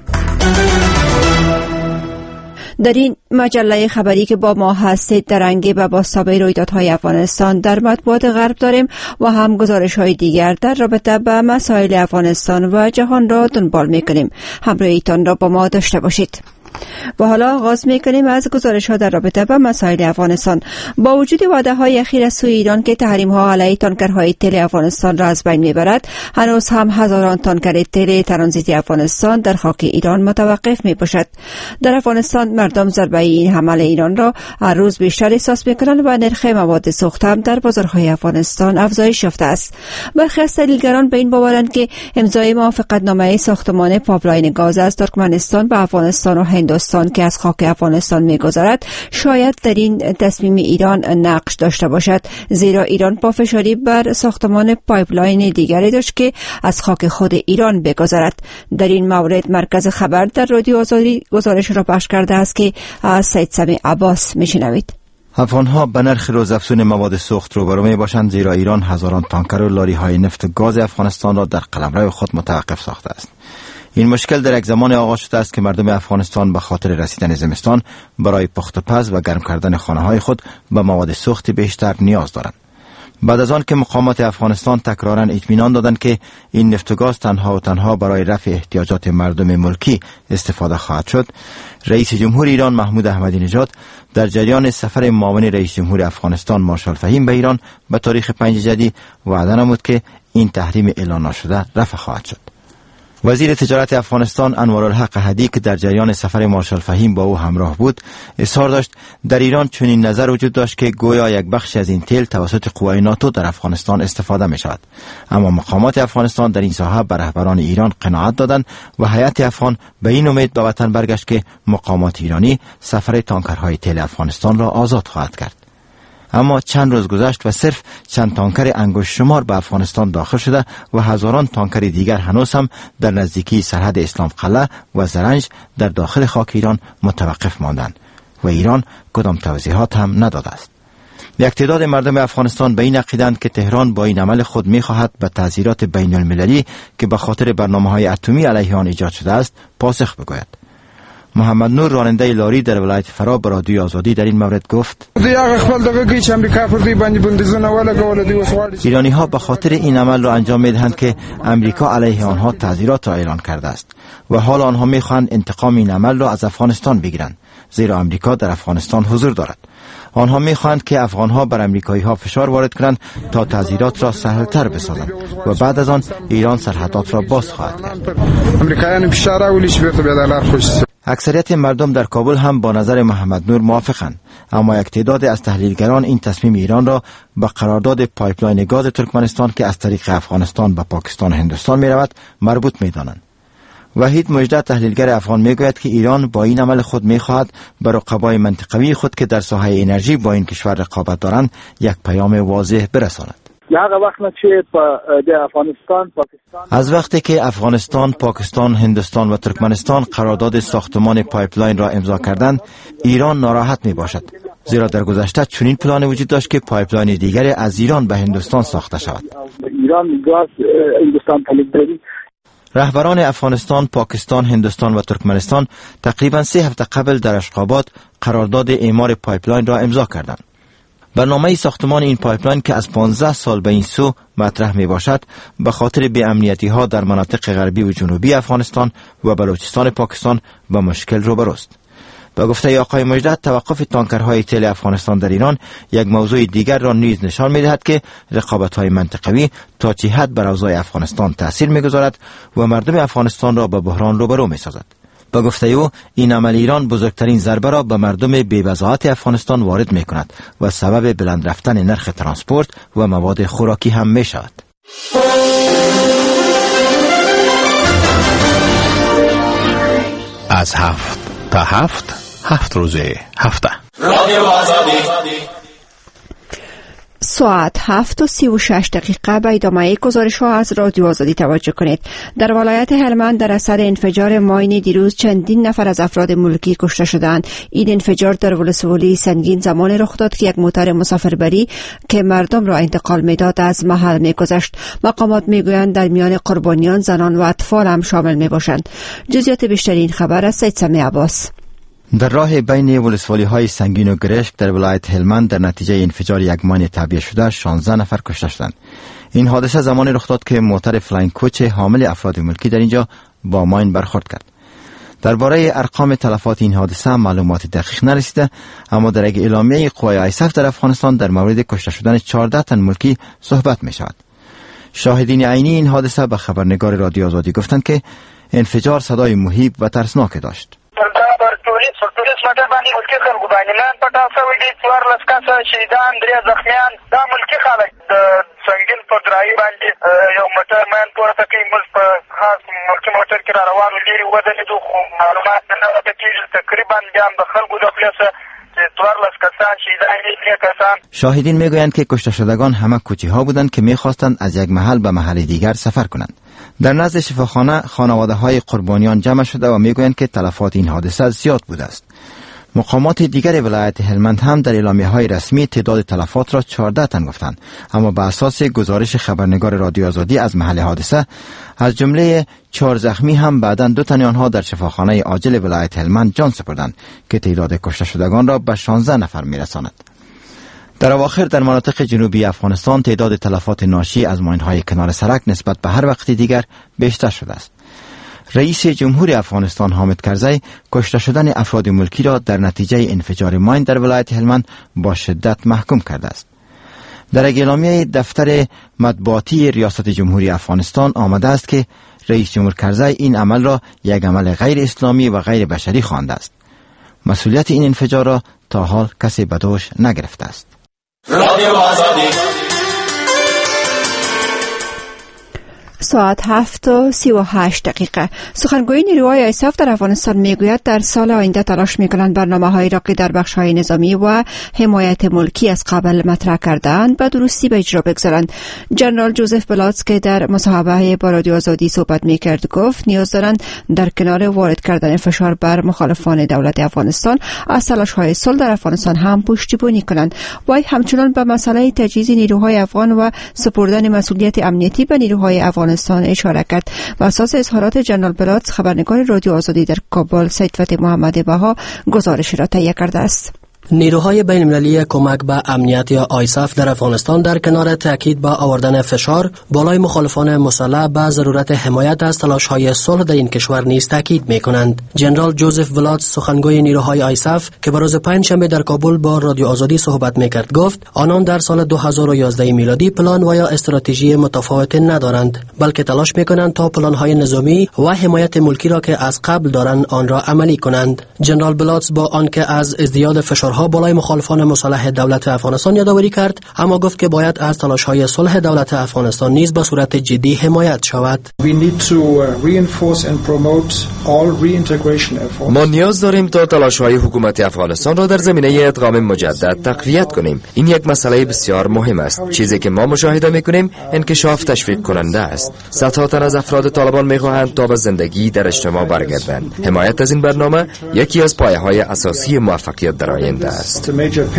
در این مجله خبری که با ما هستید درنگ و بازتابع رویدادهای افغانستان در مطبوعات غرب داریم و هم گزارش‌های دیگر در رابطه با مسائل افغانستان و جهان را دنبال می‌کنیم. همراهیتان را با ما داشته باشید. و حالا آغاز می‌کنیم از گزارش‌ها در رابطه با مسائل افغانستان. با وجود وعده‌های اخیر از سوی ایران که تحریم‌ها علیه تانکرهای تل افغانستان را از بین می‌برد، هنوز هم هزاران تانکر تل ترانزیتی افغانستان در خاک ایران متوقف می‌باشد. در افغانستان مردم ضربه این حمله ایران را هر روز بیشتر احساس می‌کنند و نرخ مواد سوخت هم در بازارهای افغانستان افزایش یافته است. برخی از تحلیلگران به این باورند که امضای موافقتنامه ساختمان پایپلاین گاز از ترکمنستان به افغانستان و هندوستان که از خاک افغانستان می‌گذرد شاید در این تصمیم ایران نقش داشته باشد، زیرا ایران پافشاری بر ساختمان پایپلاین دیگری داشت که از خاک خود ایران بگذرد. در این مورد مرکز خبر در رادیو آزادی گزارش را پخش کرده است که از سید سمیع عباس میشنوید. افغان‌ها به نرخ روزافزون مواد سوخت روبرو می‌باشند، زیرا ایران هزاران تانکر و لاری‌های نفت و گاز افغانستان را در قلمرو خود متوقف ساخته است. این مشکل در یک زمان آغاز شده است که مردم افغانستان به خاطر رسیدن زمستان برای پخت و پز و گرم کردن خانه‌های خود به مواد سوخت بیشتر نیاز دارند. بعد از آن که مقامات افغانستان تکراراً اطمینان دادند که این نفت و گاز تنها و تنها برای رفع احتیاجات مردم ملکی استفاده خواهد شد، رئیس جمهور ایران محمود احمدی نژاد در جریان سفر معاون رئیس جمهور افغانستان مارشال فهیم به ایران به تاریخ 5 جدی وعده نمود که این تحریم اعلان نشده رفع خواهد شد. وزیر تجارت افغانستان انوارالحق هدی که در جریان سفر مارشال فهیم با او همراه بود اظهار داشت در ایران چنین نظر وجود داشت که گویا یک بخشی از این تیل توسط قوای ناتو در افغانستان استفاده می شود، اما مقامات افغانستان در این ساحه به رهبران ایران قناعت دادند و هیئت افغان به این امید به وطن برگشت که مقامات ایرانی سفر تانکرهای تیل افغانستان را آزاد خواهد کرد. اما چند روز گذشت و صرف چند تانکر انگشت شمار به افغانستان داخل شده و هزاران تانکر دیگر هنوز هم در نزدیکی سرحد اسلام قلعه و زرنج در داخل خاک ایران متوقف ماندند و ایران کدام توضیحات هم نداده است. یک تعداد مردم افغانستان به این عقیدند که تهران با این عمل خود می‌خواهد به تعزیرات بین المللی که به خاطر برنامه‌های اتمی علیه آن ایجاد شده است پاسخ بگوید. محمد نور راننده لاری در ولایت فرا به رادیو آزادی در این مورد گفت ایرانی ها به خاطر این عمل را انجام میدهند که امریکا علیه آنها تعزیرات را اعلان کرده است و حال آنها میخواهند انتقام این عمل را از افغانستان بگیرند، زیرا امریکا در افغانستان حضور دارد. آنها میخواهند که افغانها بر امریکایی ها فشار وارد کنند تا تعزیرات را سهلتر بسازند و بعد از آن ایران سرحدات را باز خواهد کرد. اکثریت مردم در کابل هم با نظر محمد نور موافقند، اما یک تعداد از تحلیلگران این تصمیم ایران را به قرارداد پایپلاین گاز ترکمنستان که از طریق افغانستان به پاکستان و هندوستان می رود مربوط می دانند. وحید مجده تحلیلگر افغان می گوید که ایران با این عمل خود می خواهد به رقبای منطقوی خود که در ساحه انرژی با این کشور رقابت دارند یک پیام واضح برساند. از وقتی که افغانستان، پاکستان، هندوستان و ترکمنستان قرارداد ساختمان پایپلاین را امضا کردند، ایران ناراحت می باشد، زیرا در گذشته چنین پلانی وجود داشت که پایپلاین دیگری از ایران به هندوستان ساخته شود. رهبران افغانستان، پاکستان، هندوستان و ترکمنستان تقریبا 3 هفته قبل در اشخاباد قرارداد اعمار پایپلاین را امضا کردند. برنامه ساختمان این پایپلاین که از 15 سال به این سو مطرح می باشد به خاطر بی‌امنیتی ها در مناطق غربی و جنوبی افغانستان و بلوچستان پاکستان به مشکل روبروست. به گفته آقای مجده، توقف تانکرهای تیل افغانستان در ایران یک موضوع دیگر را نیز نشان می دهد که رقابت‌های منطقوی تا چه حد بر اوضاع افغانستان تأثیر می‌گذارد و مردم افغانستان را به بحران روبرو می‌سازد. به گفته او، این عمل ایران بزرگترین ضربه را به مردم بی‌وضاحت افغانستان وارد می‌کند و سبب بلند رفتن نرخ ترانسپورت و مواد خوراکی هم می‌شود. از 7 تا 7 روز هفته. ساعت 7:36 به ادامه گزارش ها از رادیو آزادی توجه کنید. در ولایت هلمند در اثر انفجار ماین دیروز چندین نفر از افراد ملکی کشته شدند. این انفجار در ولسوالی سنگین زمان رخ داد که یک موتر مسافربری که مردم را انتقال میداد از محل میگذشت. مقامات میگویند در میان قربانیان زنان و اطفال هم شامل میباشند. جزئیات بیشتر این خبر از سید سمی عباس. در راه بین ولسوالی های سنگین و گرشک در ولایت هلمند در نتیجه انفجار یک ماین تعبیه شده 16 نفر کشته شدند. این حادثه زمانی رخ داد که موتر فلاینگ کوچ حامل افراد ملکی در اینجا با ماین برخورد کرد. درباره ارقام تلفات این حادثه معلومات دقیق نرسیده، اما در یک اعلامیه قوای آیسف در افغانستان در مورد کشته شدن 14 تن ملکی صحبت می شود. شاهدین عینی این حادثه به خبرنگار رادیو آزادی گفتند که انفجار صدای مهیب و ترسناک داشت. پولیس موټر باندې ملکی خلکو باندې نن پټاو شوی دي 14 کسه شهیدان 3 زخمیان دا ملکی خلک د سنگین په درایي باندې یو موټر مین پورته کوي موږ په خاص ملکی موټر کې را روانو لري ودرېدو خو معلومات نه راته کېږي تقریبا بیا هم د خلکو د خولې څخه 14 کسان شهیدان 3 کسان. شاهدین میگویند که کشته شدگان همه کوچی ها بودند که میخواستند از یک محل به محل دیگر سفر کنند. در نزد شفاخانه خانواده های قربانیان جمع شده و میگویند که تلفات این حادثه زیاد بوده است. مقامات دیگر ولایت هلمند هم در اعلامیه های رسمی تعداد تلفات را 14 تن گفتند، اما به اساس گزارش خبرنگار رادیو آزادی از محل حادثه از جمله 4 زخمی هم بعداً 2 تن آنها در شفاخانه عاجل ولایت هلمند جان سپردند که تعداد کشته شدگان را به 16 نفر میرساند. در اواخر در مناطق جنوبی افغانستان تعداد تلفات ناشی از ماین‌های کنار سرک نسبت به هر وقت دیگر بیشتر شده است. رئیس جمهور افغانستان حامد کرزی کشته شدن افراد ملکی را در نتیجه انفجار ماین در ولایت هلمند با شدت محکوم کرده است. در اعلامیه دفتر مطبوعاتی ریاست جمهوری افغانستان آمده است که رئیس جمهور کرزی این عمل را یک عمل غیر اسلامی و غیر بشری خوانده است. مسئولیت این انفجار را تا حال کسی به دوش نگرفته است. رادیو آزادی ساعت 7:38 سخنگوی نیروهای آیسف در افغانستان میگوید در سال آینده تلاش میکنند برنامه‌هایی را که در بخش‌های نظامی و حمایت ملکی از قبل مطرح کردند به درستی به اجرا بگذارند. جنرال جوزف بلاتس که در مصاحبه با رادیو آزادی صحبت میکرد گفت نیاز دارند در کنار وارد کردن فشار بر مخالفان دولت افغانستان از تلاش‌های صلح در افغانستان هم پشتیبانی کنند. وی همچنان به مسئله تجهیز نیروهای افغان و سپردن مسئولیت امنیتی به نیروهای افغانستان اشاره کرد. و اساس اظهارات جنرال بلاتس خبرنگار رادیو آزادی در کابل سید فتح محمد بها گزارش را تهیه کرده است. نیروهای بین‌المللی کمک به امنیت یا آیساف در افغانستان در کنار تاکید به آوردن فشار بالای مخالفان مسلح به ضرورت حمایت از تلاش‌های صلح در این کشور نیز تاکید می‌کنند. جنرال جوزف ولاتس سخنگوی نیروهای آیساف که روز پنجشنبه در کابل با رادیو آزادی صحبت می‌کرد گفت آنان در سال 2011 میلادی پلان و یا استراتژی متفاوت ندارند، بلکه تلاش می‌کنند تا پلان‌های نظامی و حمایت ملکی را که از قبل دارند آن را عملی کنند. جنرال ولاتس با آنکه از ازدیاد فشارها بالای مخالفان مسلح دولت افغانستان یادآوری کرد، اما گفت که باید از تلاش‌های صلح دولت افغانستان نیز به صورت جدی حمایت شود. ما نیاز داریم تا تلاش‌های حکومت افغانستان را در زمینه ادغام مجدد تقویت کنیم. این یک مسئله بسیار مهم است. چیزی که ما مشاهده می‌کنیم انکشاف تشویق کننده است. صدها تن از افراد طالبان می‌خواهند تا به زندگی در اجتماع برگردند. حمایت از این برنامه یکی از پایه‌های اساسی موفقیت در آینده است.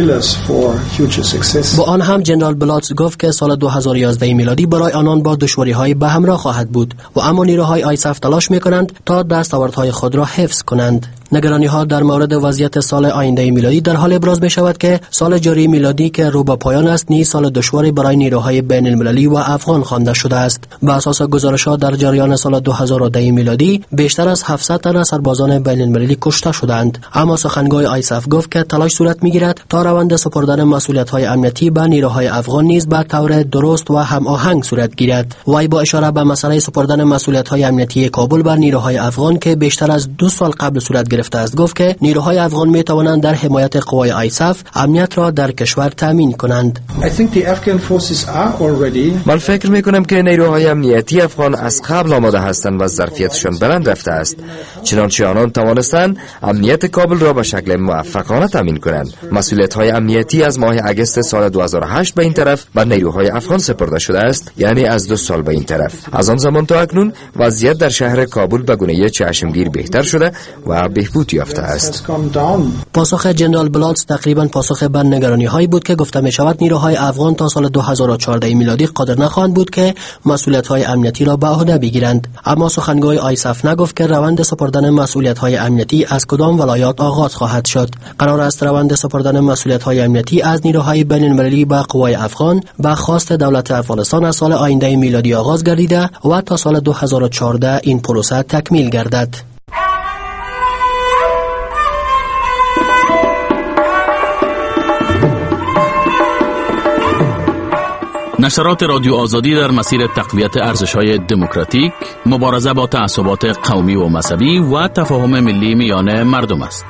با آن هم جنرال بلاتس گفت که سال 2011 میلادی برای آنان با دشواری‌های به همراه خواهد بود و اما نیروهای آیساف تلاش می‌کنند تا دستاوردهای خود را حفظ کنند. نگرانی‌ها در مورد وضعیت سال آینده میلادی در حال ابراز می‌شود که سال جاری میلادی که رو به پایان است نیز سال دشواری برای نیروهای بین‌المللی و افغان خوانده شده است. بر اساس گزارش‌ها در جریان سال 2010 میلادی بیشتر از 700 تن از سربازان بین‌المللی کشته شدند، اما سخنگوی آیساف گفت که تلاش صورت می‌گیرد تا روند سپردن مسئولیت‌های امنیتی به نیروهای افغان نیز به طور درست و هماهنگ صورت گیرد. وی با اشاره به مسئله سپردن مسئولیت‌های امنیتی کابل بر نیروهای افغان که بیشتر از 2 سال قبل صورت گرفته است گفت که نیروهای افغان می‌توانند در حمایت قوای آیساف امنیت را در کشور تامین کنند. من فکر می‌کنم که نیروهای امنیتی افغان از قبل آماده هستند و ظرفیتشان بلند رفته است، چنانچه آنان توانستند امنیت کابل را به شکل موفقانه تامین کنند. مسئولیت‌های امنیتی از ماه اگست سال 2008 به این طرف به نیروهای افغان سپرده شده است، یعنی از 2 سال به این طرف. از آن زمان تا اکنون وضعیت در شهر کابل به گونه چشمگیر بهتر شده و بهبود یافته است. پاسخ جنرال بلاتس تقریبا پاسخ به نگرانی‌هایی بود که گفته می‌شود نیروهای افغان تا سال 2014 میلادی قادر نخواهند بود که مسئولیت‌های امنیتی را به عهده بگیرند، اما سخنگوی آیساف نگفت که روند سپردن مسئولیت‌های امنیتی از کدام ولایات آغاز خواهد شد. قرار است روند سپردن مسئولیت‌های امنیتی از نیروهای بین‌المللی به قوای افغان به خواست دولت افغانستان از سال آینده میلادی آغاز گردیده و تا سال 2014 این پروسه تکمیل گردد. نشرات رادیو آزادی در مسیر تقویت ارزش‌های دموکراتیک، مبارزه با تعصبات قومی و مذهبی و تفاهم ملی میان مردم است.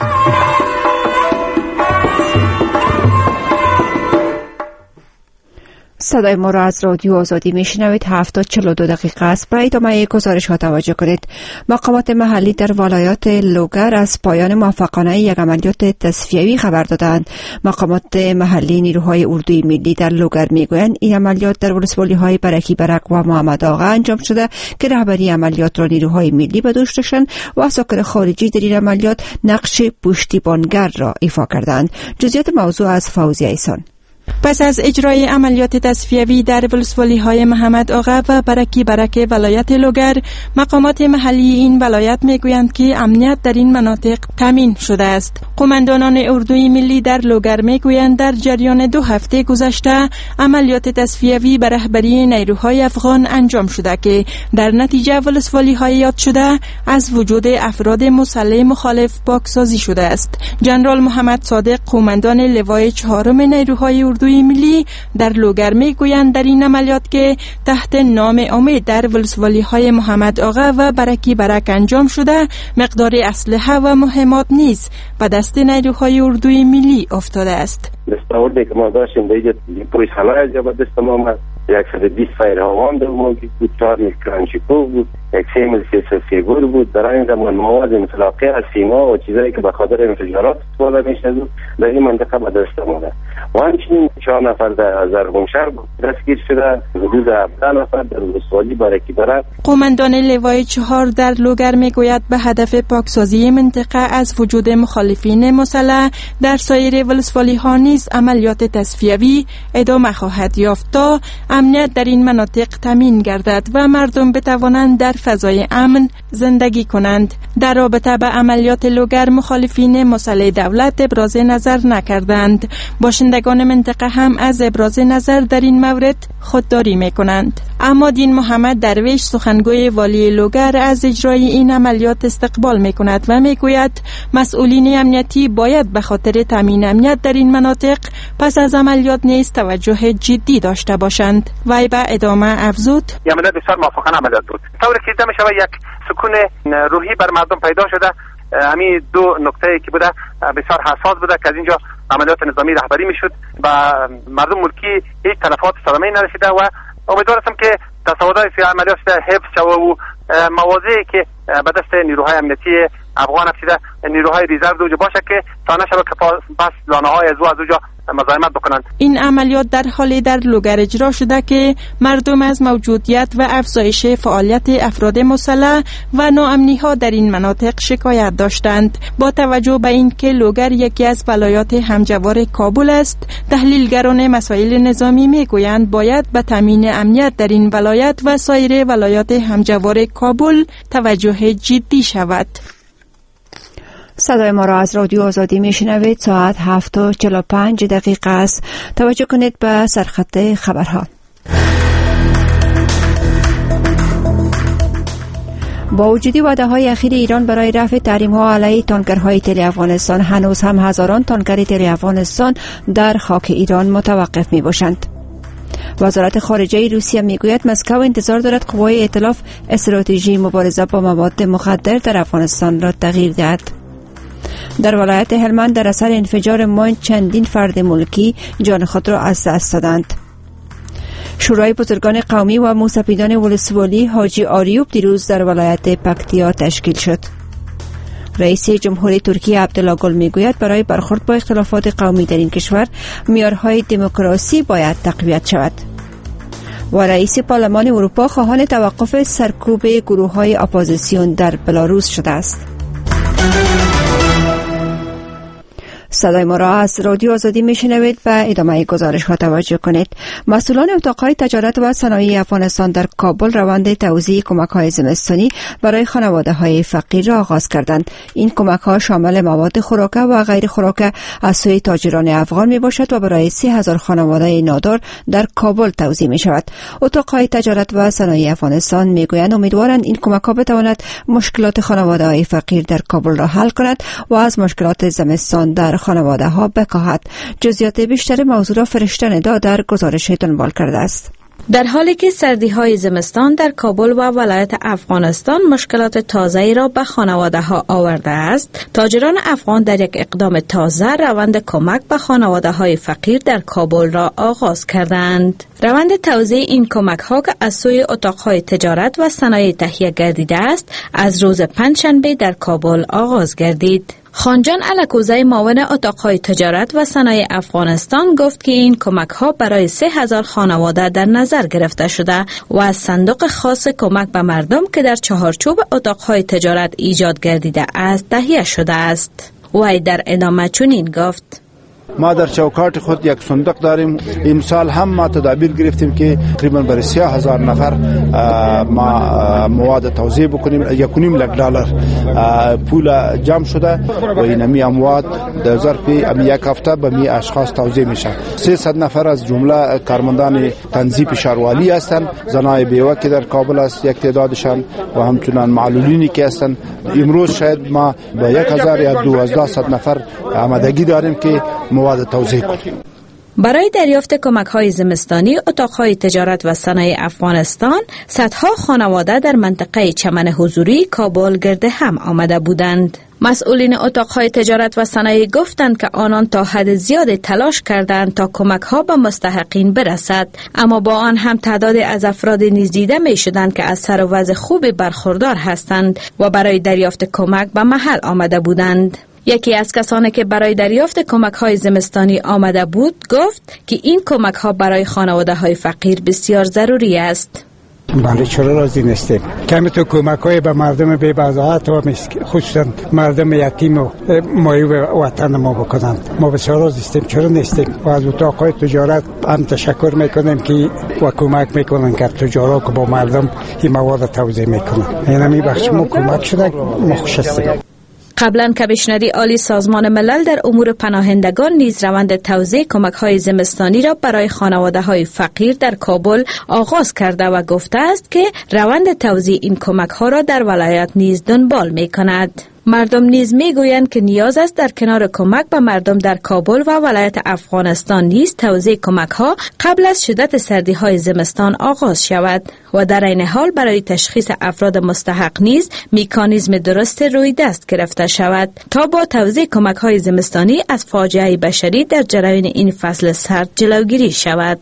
صدای ما را از رادیو آزادی میشنوید. 7:42 است. به ادامه گزارش ها توجه کنید. مقامات محلی در ولایات لوگر از پایان موفقانه یک عملیات تصفیوی خبر دادند. مقامات محلی نیروهای اردوی ملی در لوگر میگویند این عملیات در ولسوالی‌های برکی برک و محمد آقا انجام شده که رهبری عملیات را نیروهای ملی به دوش داشتند و عساکر خارجی در این عملیات نقش پشتیبانگر را ایفا کردند. جزئیات موضوع از فوزیه ایسان. پس از اجرای عملیات تصفیوی در ولسوالی‌های محمد آقا و برکی برک ولایت لوگر، مقامات محلی این ولایت میگویند که امنیت در این مناطق تامین شده است. قماندانان اردوی ملی در لوگر میگویند در جریان 2 هفته گذشته عملیات تصفیوی به رهبری نیروهای افغان انجام شده که در نتیجه ولسوالی‌های یاد شده از وجود افراد مسلح مخالف پاکسازی شده است. جنرال محمد صادق قماندان لوای 4 نیروهای اردوی ملی در لوگر میگویند در این عملیات که تحت نام امید در ولسوالی‌های محمد آقا و برکی برک انجام شده، مقدار اسلحه و مهمات نیز به دست نیروهای اردوی ملی افتاده است. دستاوردی که ما داشتیم در اینجا پولیس حمایت جا به دست ما آمد. 120 فایر هاوان در موجود بود، 4 میل کرانچیکو بود، 3 میل سیگور بود. در این زمان مواد متلاقی از سیما و چیزایی که به خاطر انفجارات استفاده میشد در این منطقه به دست آمده. و همچنین 4 نفر در زرغونشهر دستگیر شده، حدود 17 نفر در ولسوالی برکی برک. قماندان لوای 4 در لوگر میگوید به هدف پاکسازی منطقه از وجود مخالفین مسلح در سایر ولسوالی ها نیز عملیات تصفیوی ادامه خواهد یافت تا امنیت در این مناطق تامین گردد و مردم بتوانند در فضای امن زندگی کنند. در رابطه با عملیات لوگر مخالفین مسلح دولت ابراز نظر نکردند. باشندگان منطقه هم از ابراز نظر در این مورد خودداری می کنند. اما دین محمد درویش سخنگوی والی لوگر از اجرای این عملیات استقبال می کند و می گوید مسئولین امنیتی باید به خاطر تامین امنیت در این مناطق پس از عملیات نیز توجه جدی داشته باشند. وی به ادامه افزود: این عملیات بسیار موفقانه عملیات بود. طوری که دیده می شود یک سکون روحی بر مردم پیدا شده. همین دو نکته که بوده بسیار حساس بوده که از اینجا عملیات نظامی رهبری می شد و مردم ملکی هیچ تلفات صدمه‌ای نرسیده و امیدوار هستم که تصاویرهای عملیات حفظ شود و مواضعی که به دست نیروهای امنیتی افغان افتیده نیروهای ریزرو دوجه باشه که تا نشود که پس لانه‌های از اونجا مزاحمت بکنند. این عملیات در حالی در لوگر اجرا شده که مردم از موجودیت و افزایش فعالیت افراد مسلح و ناامنی‌ها در این مناطق شکایت داشتند. با توجه به اینکه لوگر یکی از ولایات همجوار کابل است، تحلیلگران مسائل نظامی میگویند باید به تامین امنیت در این ولایت و سایر ولایات همجوار کابل توجه جدی شود. صدای ما را از رادیو آزادی میشنوید. ساعت 7:45 است. توجه کنید به سرخط خبرها. با وجود وعده‌های اخیر ایران برای رفع تحریم‌ها علیه تانکرهای تل افغانستان، هنوز هم هزاران تانکر تل افغانستان در خاک ایران متوقف میباشند. وزارت خارجه روسیه میگوید مسکو انتظار دارد قوای ائتلاف استراتژی مبارزه با مواد مخدر در افغانستان را تغییر دهد. در ولایت هلمند در اثر انفجار ماین چندین فرد ملکی جان خود را از دست دادند. شورای بزرگان قومی و موسپیدان ولسوالی حاجی آریوب دیروز در ولایت پکتیا تشکیل شد. رئیس جمهوری ترکیه عبدالله گل میگوید برای برخورد با اختلافات قومی در این کشور معیارهای دموکراسی باید تقویت شود. و رئیس پارلمان اروپا خواهان توقف سرکوب گروه‌های اپوزیسیون در بلاروس شده است. صدای ما را از رادیو آزادی میشنوید و ادامه گزارش ها توجه کنید. مسئولان اتاقهای تجارت و صنایع افغانستان در کابل روند توزیع کمک های زمستانی برای خانواده های فقیر را آغاز کردند. این کمک ها شامل مواد خوراکه و غیر خوراکه از سوی تاجران افغان می باشد و برای 30,000 خانواده نادار در کابل توزیع می شود. اتاقهای تجارت و صنایع افغانستان می گویند امیدوارند این کمک ها بتواند مشکلات خانواده های فقیر در کابل را حل کند و از مشکلات زمستان در خانواده ها بکاهد. جزئیات بیشتر موضوع را فرشته ندا در گزارش دنبال کرده است. در حالی که سردی‌های زمستان در کابل و ولایت افغانستان مشکلات تازه‌ای را به خانواده‌ها آورده است، تاجران افغان در یک اقدام تازه روند کمک به خانواده‌های فقیر در کابل را آغاز کردند. روند توزیع این کمک‌ها که از سوی اتاق‌های تجارت و صنایع تهیه گردیده است، از روز پنجشنبه در کابل آغاز گردید. خانجان الکوزی معاون اتاقهای تجارت و صنایع افغانستان گفت که این کمک‌ها برای 3,000 خانواده در نظر گرفته شده و از صندوق خاص کمک به مردم که در چهارچوب اتاقهای تجارت ایجاد گردیده است تهیه شده است. وی در ادامه چنین گفت: ما در چوکاٹ خود یک صندوق داریم. امسال هم ما تدابیر گرفتیم که تقریبا برای 30,000 نفر ما مواد توزیع بکنیم. 1.5 لک دلار پول جمع شده و این اموات در ظرف یک هفته به می اشخاص توزیع میشه. 300 نفر از جمله کارمندان تنظیف شهروالی هستند، زنای بیوه که در کابل است یک تعدادشان و همچنان معلولینی که هستند. امروز شاید ما با 1,000 یا 1200 نفر آمادگی داریم که مواد توزیع کنیم. برای دریافت کمک‌های زمستانی، اتاق‌های تجارت و صنایع افغانستان صدها خانواده در منطقه چمن حضوری کابل گرد هم آمده بودند. مسئولین اتاق‌های تجارت و صنایع گفتند که آنان تا حد زیاد تلاش کردند تا کمک‌ها به مستحقین برسد، اما با آن هم تعداد از افراد نیز دیده می‌شدند که از سر و وضع خوبی برخوردار هستند و برای دریافت کمک به محل آمده بودند. یکی از کسانی که برای دریافت کمک‌های زمستانی آمده بود گفت که این کمک‌ها برای خانواده‌های فقیر بسیار ضروری است. بله چرا راضی نیستیم؟ کمی تو کمک‌های به مردم بی‌بضاعت و خصوصا مردم یتیم و مایه وطن ما بکنند. ما بسیار راضی هستیم، چرا نیستیم؟ و از اتاق‌های تجارت هم تشکر میکنیم که و کمک میکنن که تجارت که با مردم این مواد توزیع میکنن. این همی بخش ما کمک شده، ما خوش هستیم. قبلا کمیشنری عالی سازمان ملل در امور پناهندگان نیز روند توزیع کمک‌های زمستانی را برای خانواده‌های فقیر در کابل آغاز کرده و گفته است که روند توزیع این کمک‌ها را در ولایت نیز دنبال می‌کند. مردم نیز میگویند که نیاز است در کنار کمک به مردم در کابل و ولایت افغانستان نیز توزیع کمک‌ها قبل از شدت سردی‌های زمستان آغاز شود و در این حال برای تشخیص افراد مستحق نیز مکانیزم درست روی دست گرفته شود تا با توزیع کمک‌های زمستانی از فاجعه بشری در جریان این فصل سرد جلوگیری شود.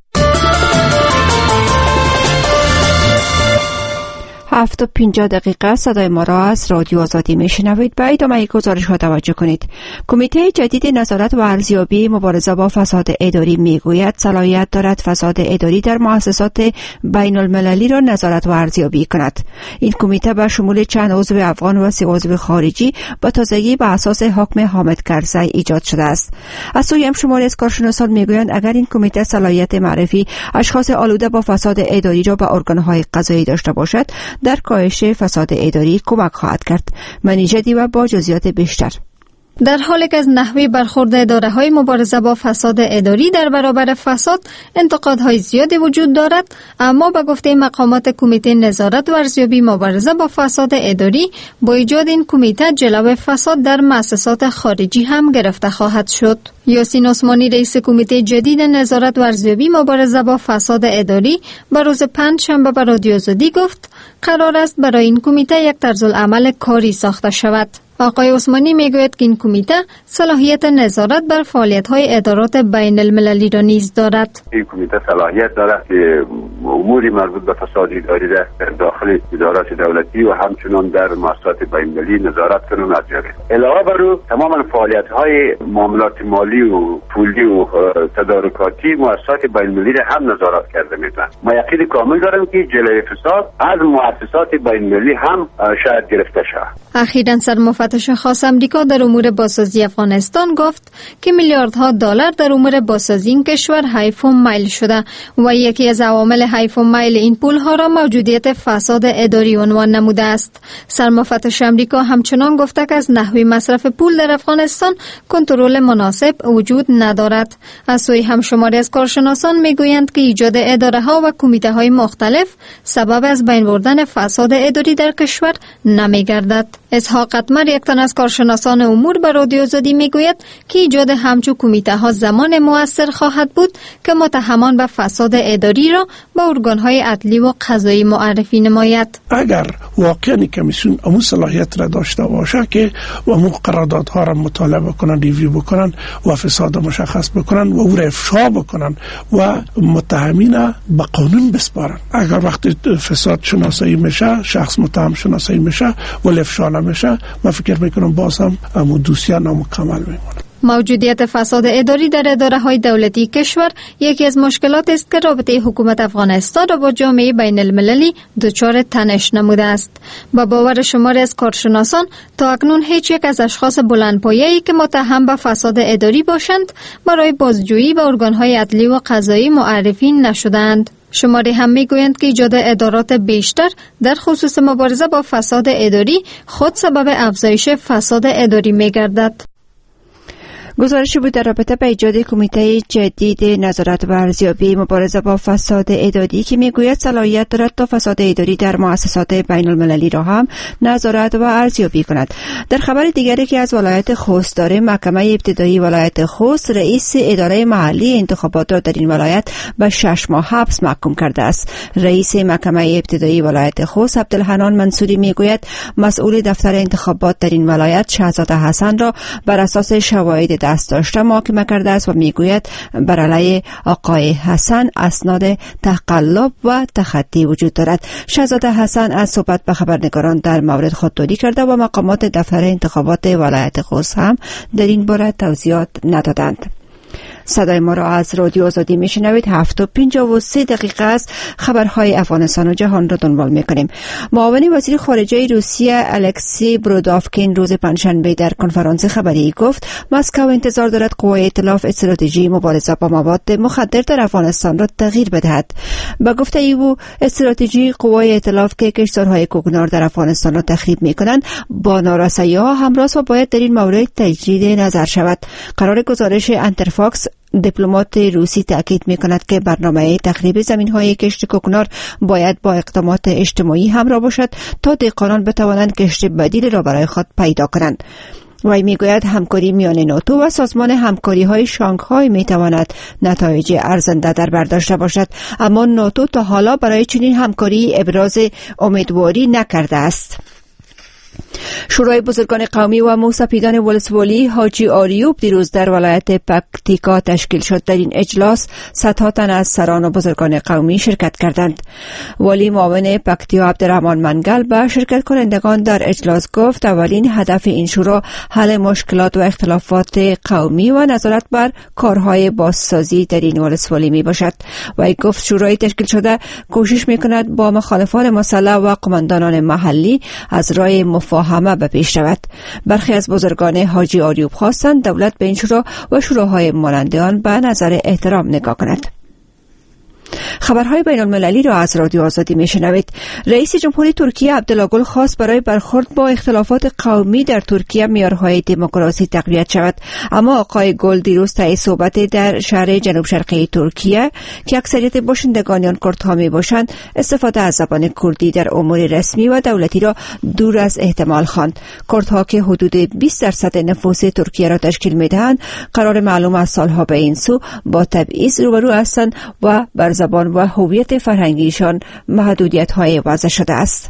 7:50 صدای ما را از رادیو آزادی میشنوید. به ادامه گزارش ها توجه کنید. کمیته جدید نظارت و ارزیابی مبارزه با فساد اداری میگوید صلاحیت دارد فساد اداری در مؤسسات بین المللی را نظارت و ارزیابی کند. این کمیته به شمول چند عضو افغان و 3 عضو خارجی با تازگی به اساس حکم حامد کرزی ایجاد شده است. از سوی هم شماری از کارشناسان میگویند اگر این کمیته صلاحیت معرفی اشخاص آلوده با فساد اداری را به ارگان‌های قضایی داشته باشد در کاهش فساد اداری کمک خواهد کرد. منیجدی و با جزئیات بیشتر. در حالی که از نحوه برخورد اداره‌های مبارزه با فساد اداری در برابر فساد انتقادهای زیادی وجود دارد، اما به گفته مقامات کمیته نظارت و ارزیابی مبارزه با فساد اداری با ایجاد این کمیته جلوه فساد در مؤسسات خارجی هم گرفته خواهد شد. یاسین عثمانی رئیس کمیته جدید نظارت و ارزیابی مبارزه با فساد اداری به روز پنجشنبه به رادیو آزادی گفت قرار است برای این کمیته یک طرزالعمل کاری ساخته شود. آقای عثمانی میگوید که این کمیته صلاحیت نظارت بر فعالیت‌های ادارات بین المللی را نیز دارد. این کمیته صلاحیت دارد که امور مربوط به فساد اداری را در داخل ادارات دولتی و همچنان در مؤسسات بین المللی نظارت کنند و ارزیابی. علاوه بر او تمام فعالیت‌های معاملات مالی و پولی و تدارکاتی مؤسسات بین المللی را هم نظارت کرده می‌تواند. ما یقین کامل دارم که جلوه فساد از مؤسسات بین المللی هم شاید گرفته شود. اخیراً سرمفتش خاص امریکا در امور بازسازی افغانستان گفت که میلیاردها دلار در امور بازسازی این کشور حیف و میل شده و یکی از عوامل حیف و میل این پولها را موجودیت فساد اداری عنوان نموده است. سرمفتش امریکا همچنان گفته که از نحوه مصرف پول در افغانستان کنترل مناسب وجود ندارد. از سوی هم شماری از کارشناسان میگویند که ایجاد اداره‌ها و کمیته‌های مختلف سبب از بین بردن فساد اداری در کشور نمیگردد. اسحاق اتمر یک تن از کارشناسان امور به رادیو آزادی میگوید که ایجاد همچون کمیته ها زمان مؤثر خواهد بود که متهمان به فساد اداری را به ارگان‌های عدلی و قضایی معرفی نماید. اگر واقعا کمیسیون امون صلاحیت را داشته باشه که امون قراردادها را مطالعه کنن، ریویو بکنن و فساد مشخص بکنن و او را افشا بکنن و متهمین به قانون بسپارن. اگر وقتی فساد شناسایی میشه، شخص متهم شناسایی میشه و افشا نمیشه، من فکر میکنم باز هم دوسیه نامکمل میمونه. موجودیت فساد اداری در اداره‌های دولتی کشور یکی از مشکلات است که رابطه حکومت افغانستان را با جامعه بین المللی دچار تنش نموده است. با باور شماری از کارشناسان تا اکنون هیچ یک از اشخاص بلندپایه‌ای که متهم به فساد اداری باشند برای بازجویی به ارگان‌های عدلی و قضایی معرفی نشدند. شماری هم میگویند که ایجاد ادارات بیشتر در خصوص مبارزه با فساد اداری خود سبب افزایش فساد اداری میگردد. گزارشی بود در رابطه با ایجاد کمیته جدید نظارت و ارزیابی مبارزه با فساد اداری که میگوید صلاحیت دارد تا فساد اداری در مؤسسات بین المللی را هم نظارت و ارزیابی کند. در خبر دیگری که از ولایت خوست داریم، محکمه ابتدایی ولایت خوست رئیس اداره محلی انتخابات را در این ولایت به 6 ماه حبس محکوم کرده است. رئیس محکمه ابتدایی ولایت خوست عبدالحنان منصوری میگوید مسئول دفتر انتخابات در این ولایت شهزاده حسن را بر اساس شواهد دست داشته محاکمه کرده است و میگوید بر علیه آقای حسن اسناد تقلب و تخطی وجود دارد. شهزاده حسن از صحبت به خبرنگاران در مورد خودداری کرده و مقامات دفتر انتخابات ولایت خوست هم در این باره توضیحات ندادند. صدای ما را از رادیو آزادی میشنوید. 7:53 است. خبرهای افغانستان و جهان را دنبال میکنیم. معاون وزیر خارجه روسیه الکسی برودافکین روز پنجشنبه در کنفرانس خبری گفت مسکو انتظار دارد قوای ائتلاف استراتژی مبارزه با مواد مخدر در افغانستان را تغییر بدهد. با گفته او استراتژی قوای ائتلاف که کشتارهای کوکنار در افغانستان را تخریب میکنند با نارسایی‌ها همراه و باید در این مورد تجدید نظر شود. قرار گزارش انترفاکس دیپلمات روسی تاکید می‌کند که برنامه تخریب زمین‌های کشت کوکنار باید با اقدامات اجتماعی همراه باشد تا دهقانان بتوانند کشت بدیل را برای خود پیدا کنند. وی میگوید همکاری میان ناتو و سازمان همکاری‌های شانگهای میتواند نتایج ارزنده در بر داشته باشد، اما ناتو تا حالا برای چنین همکاری ابراز امیدواری نکرده است. شورای بزرگان قومی و موسپیدان ولسوالی حاجی آریوب دیروز در ولایت پکتیکا تشکیل شد. در این اجلاس صدها تن از سران و بزرگان قومی شرکت کردند. والی معاون پکتیا عبدالرحمن منگل به شرکت کنندگان در اجلاس گفت اولین هدف این شورا حل مشکلات و اختلافات قومی و نظارت بر کارهای بازسازی در این ولسوالی می باشد. و گفت شورای تشکیل شده کوشش می کند با مخالفان مسلح و قماندانان محلی از راه مفاهمه به پیش رود. برخی از بزرگان حاجی آریوب خواستند دولت به این شورا و شوراهای مانند آن به نظر احترام نگاه کند. خبرهای بین المللی را از رادیو آزادی میشنوید. رئیس جمهوری ترکیه عبدالله گل خواست برای برخورد با اختلافات قومی در ترکیه معیارهای دموکراسی تقویت شود، اما آقای گل دیروز طی صحبت در شهر جنوب شرقی ترکیه که اکثریت باشندگان آن کردها میباشند استفاده از زبان کردی در امور رسمی و دولتی را دور از احتمال خواند. کردها که حدود 20% نفوس ترکیه را تشکیل میدهند قرار معلوم از سالها به این سو با تبعیض روبرو هستند و بر زبان و هویت فرهنگیشان محدودیت‌های وضع شده است.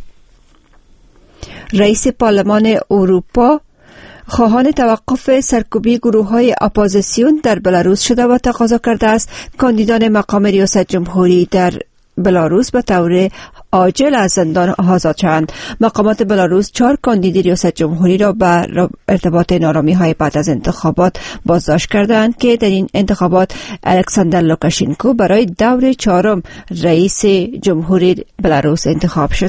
رئیس پارلمان اروپا خواهان توقف سرکوبی گروه‌های اپوزیسیون در بلاروس شده و تقاضا کرده است کاندیدان مقام ریاست جمهوری در بلاروس به طور عاجل از زندان آزاد شوند. مقامات بلاروس 4 کاندید ریاست جمهوری را به ارتباط نارامی‌های بعد از انتخابات بازداشت کردند که در این انتخابات الکساندر لوکاشنکو برای دور 4م رئیس جمهوری بلاروس انتخاب شد.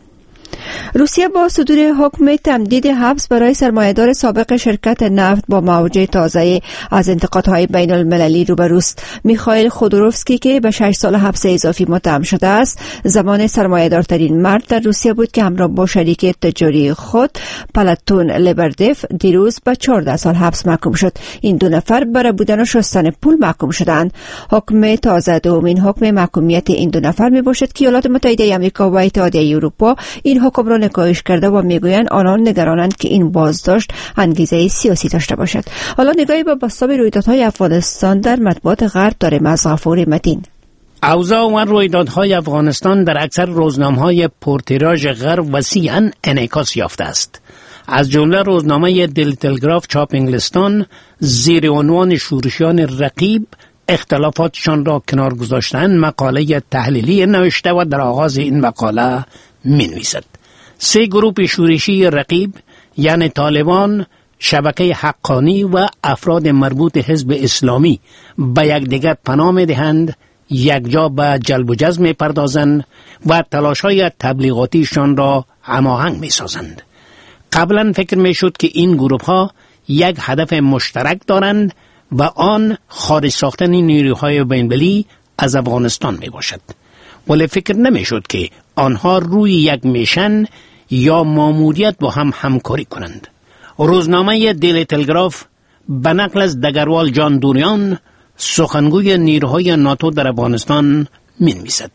روسیه با صدور حکم تمدید حبس برای سرمایه‌دار سابق شرکت نفت با موج تازه از انتقادهای بین المللی روبروست. میخائیل خودروفسکی که به 6 سال حبس اضافی متهم شده است زمان سرمایه‌دارترین مرد در روسیه بود که همراه با شریک تجاری خود پلاتون لبردف دیروز به 14 سال حبس محکوم شد. این دو نفر برای بودن و شستن پول محکوم شدند. حکم تازه دومین حکم محکومیت این دو نفر میباشد که ایالات متحده آمریکا و اتحادیه اروپا این حکم را نکایش کرده و میگویند آنان نگرانند که این بازداشت انگیزه سیاسی داشته باشد. حالا نگاهی به بازتاب رویدادهای افغانستان در مطبوعات غرب داریم از غفور متین. اوضاع و رویدادهای افغانستان در اکثر روزنامه‌های پرتیراژ غرب وسیعاً انعکاس یافته است. از جمله روزنامه دلی تلگراف چاپ انگلستان زیر عنوان شورشیان رقیب اختلافاتشان را کنار گذاشتن مقاله تحلیلی نوشته و در آغاز این مقاله می‌نویسد 3 گروه شورشی رقیب یعنی طالبان، شبکه حقانی و افراد مربوط حزب اسلامی به یکدیگر پناه می‌دهند، یکجا به جلب و جذب می‌پردازند و تلاش‌های تبلیغاتیشان را هماهنگ می‌سازند. قبلا فکر می‌شد که این گروه‌ها یک هدف مشترک دارند و آن خارج ساختن نیروهای بین‌المللی از افغانستان میباشد، ولی فکر نمیشد که آنها روی یک میشن یا ماموریت با هم همکاری کنند. روزنامه دیلی تلگراف به نقل از دگروال جان دوریان سخنگوی نیروهای ناتو در افغانستان می‌نویسد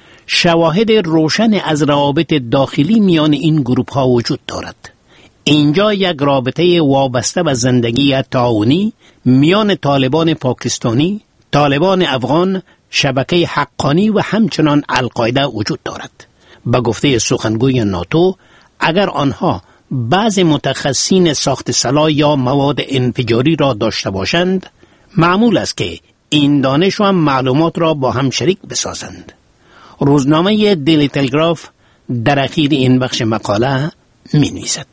شواهد روشن از روابط داخلی میان این گروه‌ها وجود دارد. اینجا یک رابطه وابسته به زندگی تعاونی میان طالبان پاکستانی، طالبان افغان، شبکه حقانی و همچنان القاعده وجود دارد. به گفته سخنگوی ناتو اگر آنها بعض متخصصین ساخت سلاح یا مواد انفجاری را داشته باشند معمول است که این دانش و معلومات را با هم شریک بسازند. روزنامه دیلی تلگراف در اخیر این بخش مقاله می‌نویسد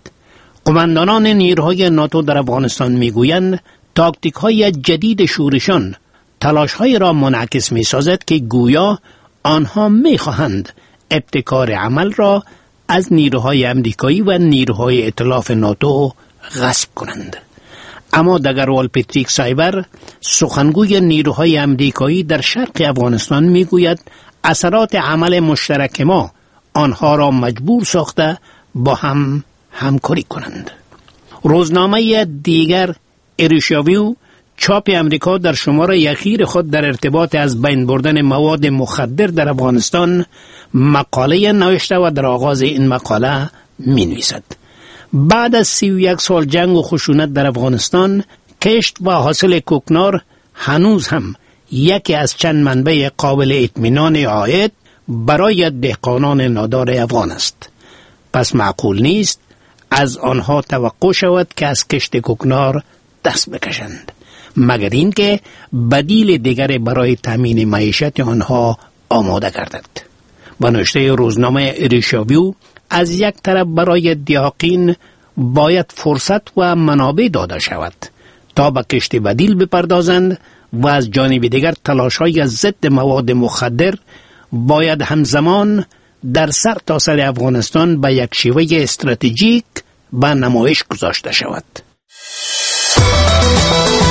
قماندانان نیروهای ناتو در افغانستان میگویند تاکتیک های جدید شورشان تلاش‌های را منعکس می‌سازد که گویا آنها می‌خواهند ابتکار عمل را از نیروهای امریکایی و نیروهای ائتلاف ناتو غصب کنند. اما دگروال پتریک سایبر، سخنگوی نیروهای امریکایی در شرق افغانستان میگوید اثرات عمل مشترک ما آنها را مجبور ساخته با هم همکاری کنند. روزنامه دیگر اریشاویو چاپ امریکا در شماره اخیر خود در ارتباط از بین بردن مواد مخدر در افغانستان مقاله نوشته و در آغاز این مقاله می نویسد: بعد از 31 سال جنگ و خشونت در افغانستان، کشت و حاصل کوکنار هنوز هم یکی از چند منبع قابل اطمینان عاید برای دهقانان نادار افغان است. پس معقول نیست از آنها توقع شود که از کشت کوکنار دست بکشند، مگر اینکه بدیل دیگر برای تامین معیشت آنها آماده گردد. با نوشته روزنامه اریشاویو، از یک طرف برای دیاقین باید فرصت و منابع داده شود تا به کشت بدیل بپردازند و از جانب دیگر تلاش‌های ضد مواد مخدر باید همزمان در سر تا سر افغانستان به یک شیوه استراتژیک به نمایش گذاشته شود.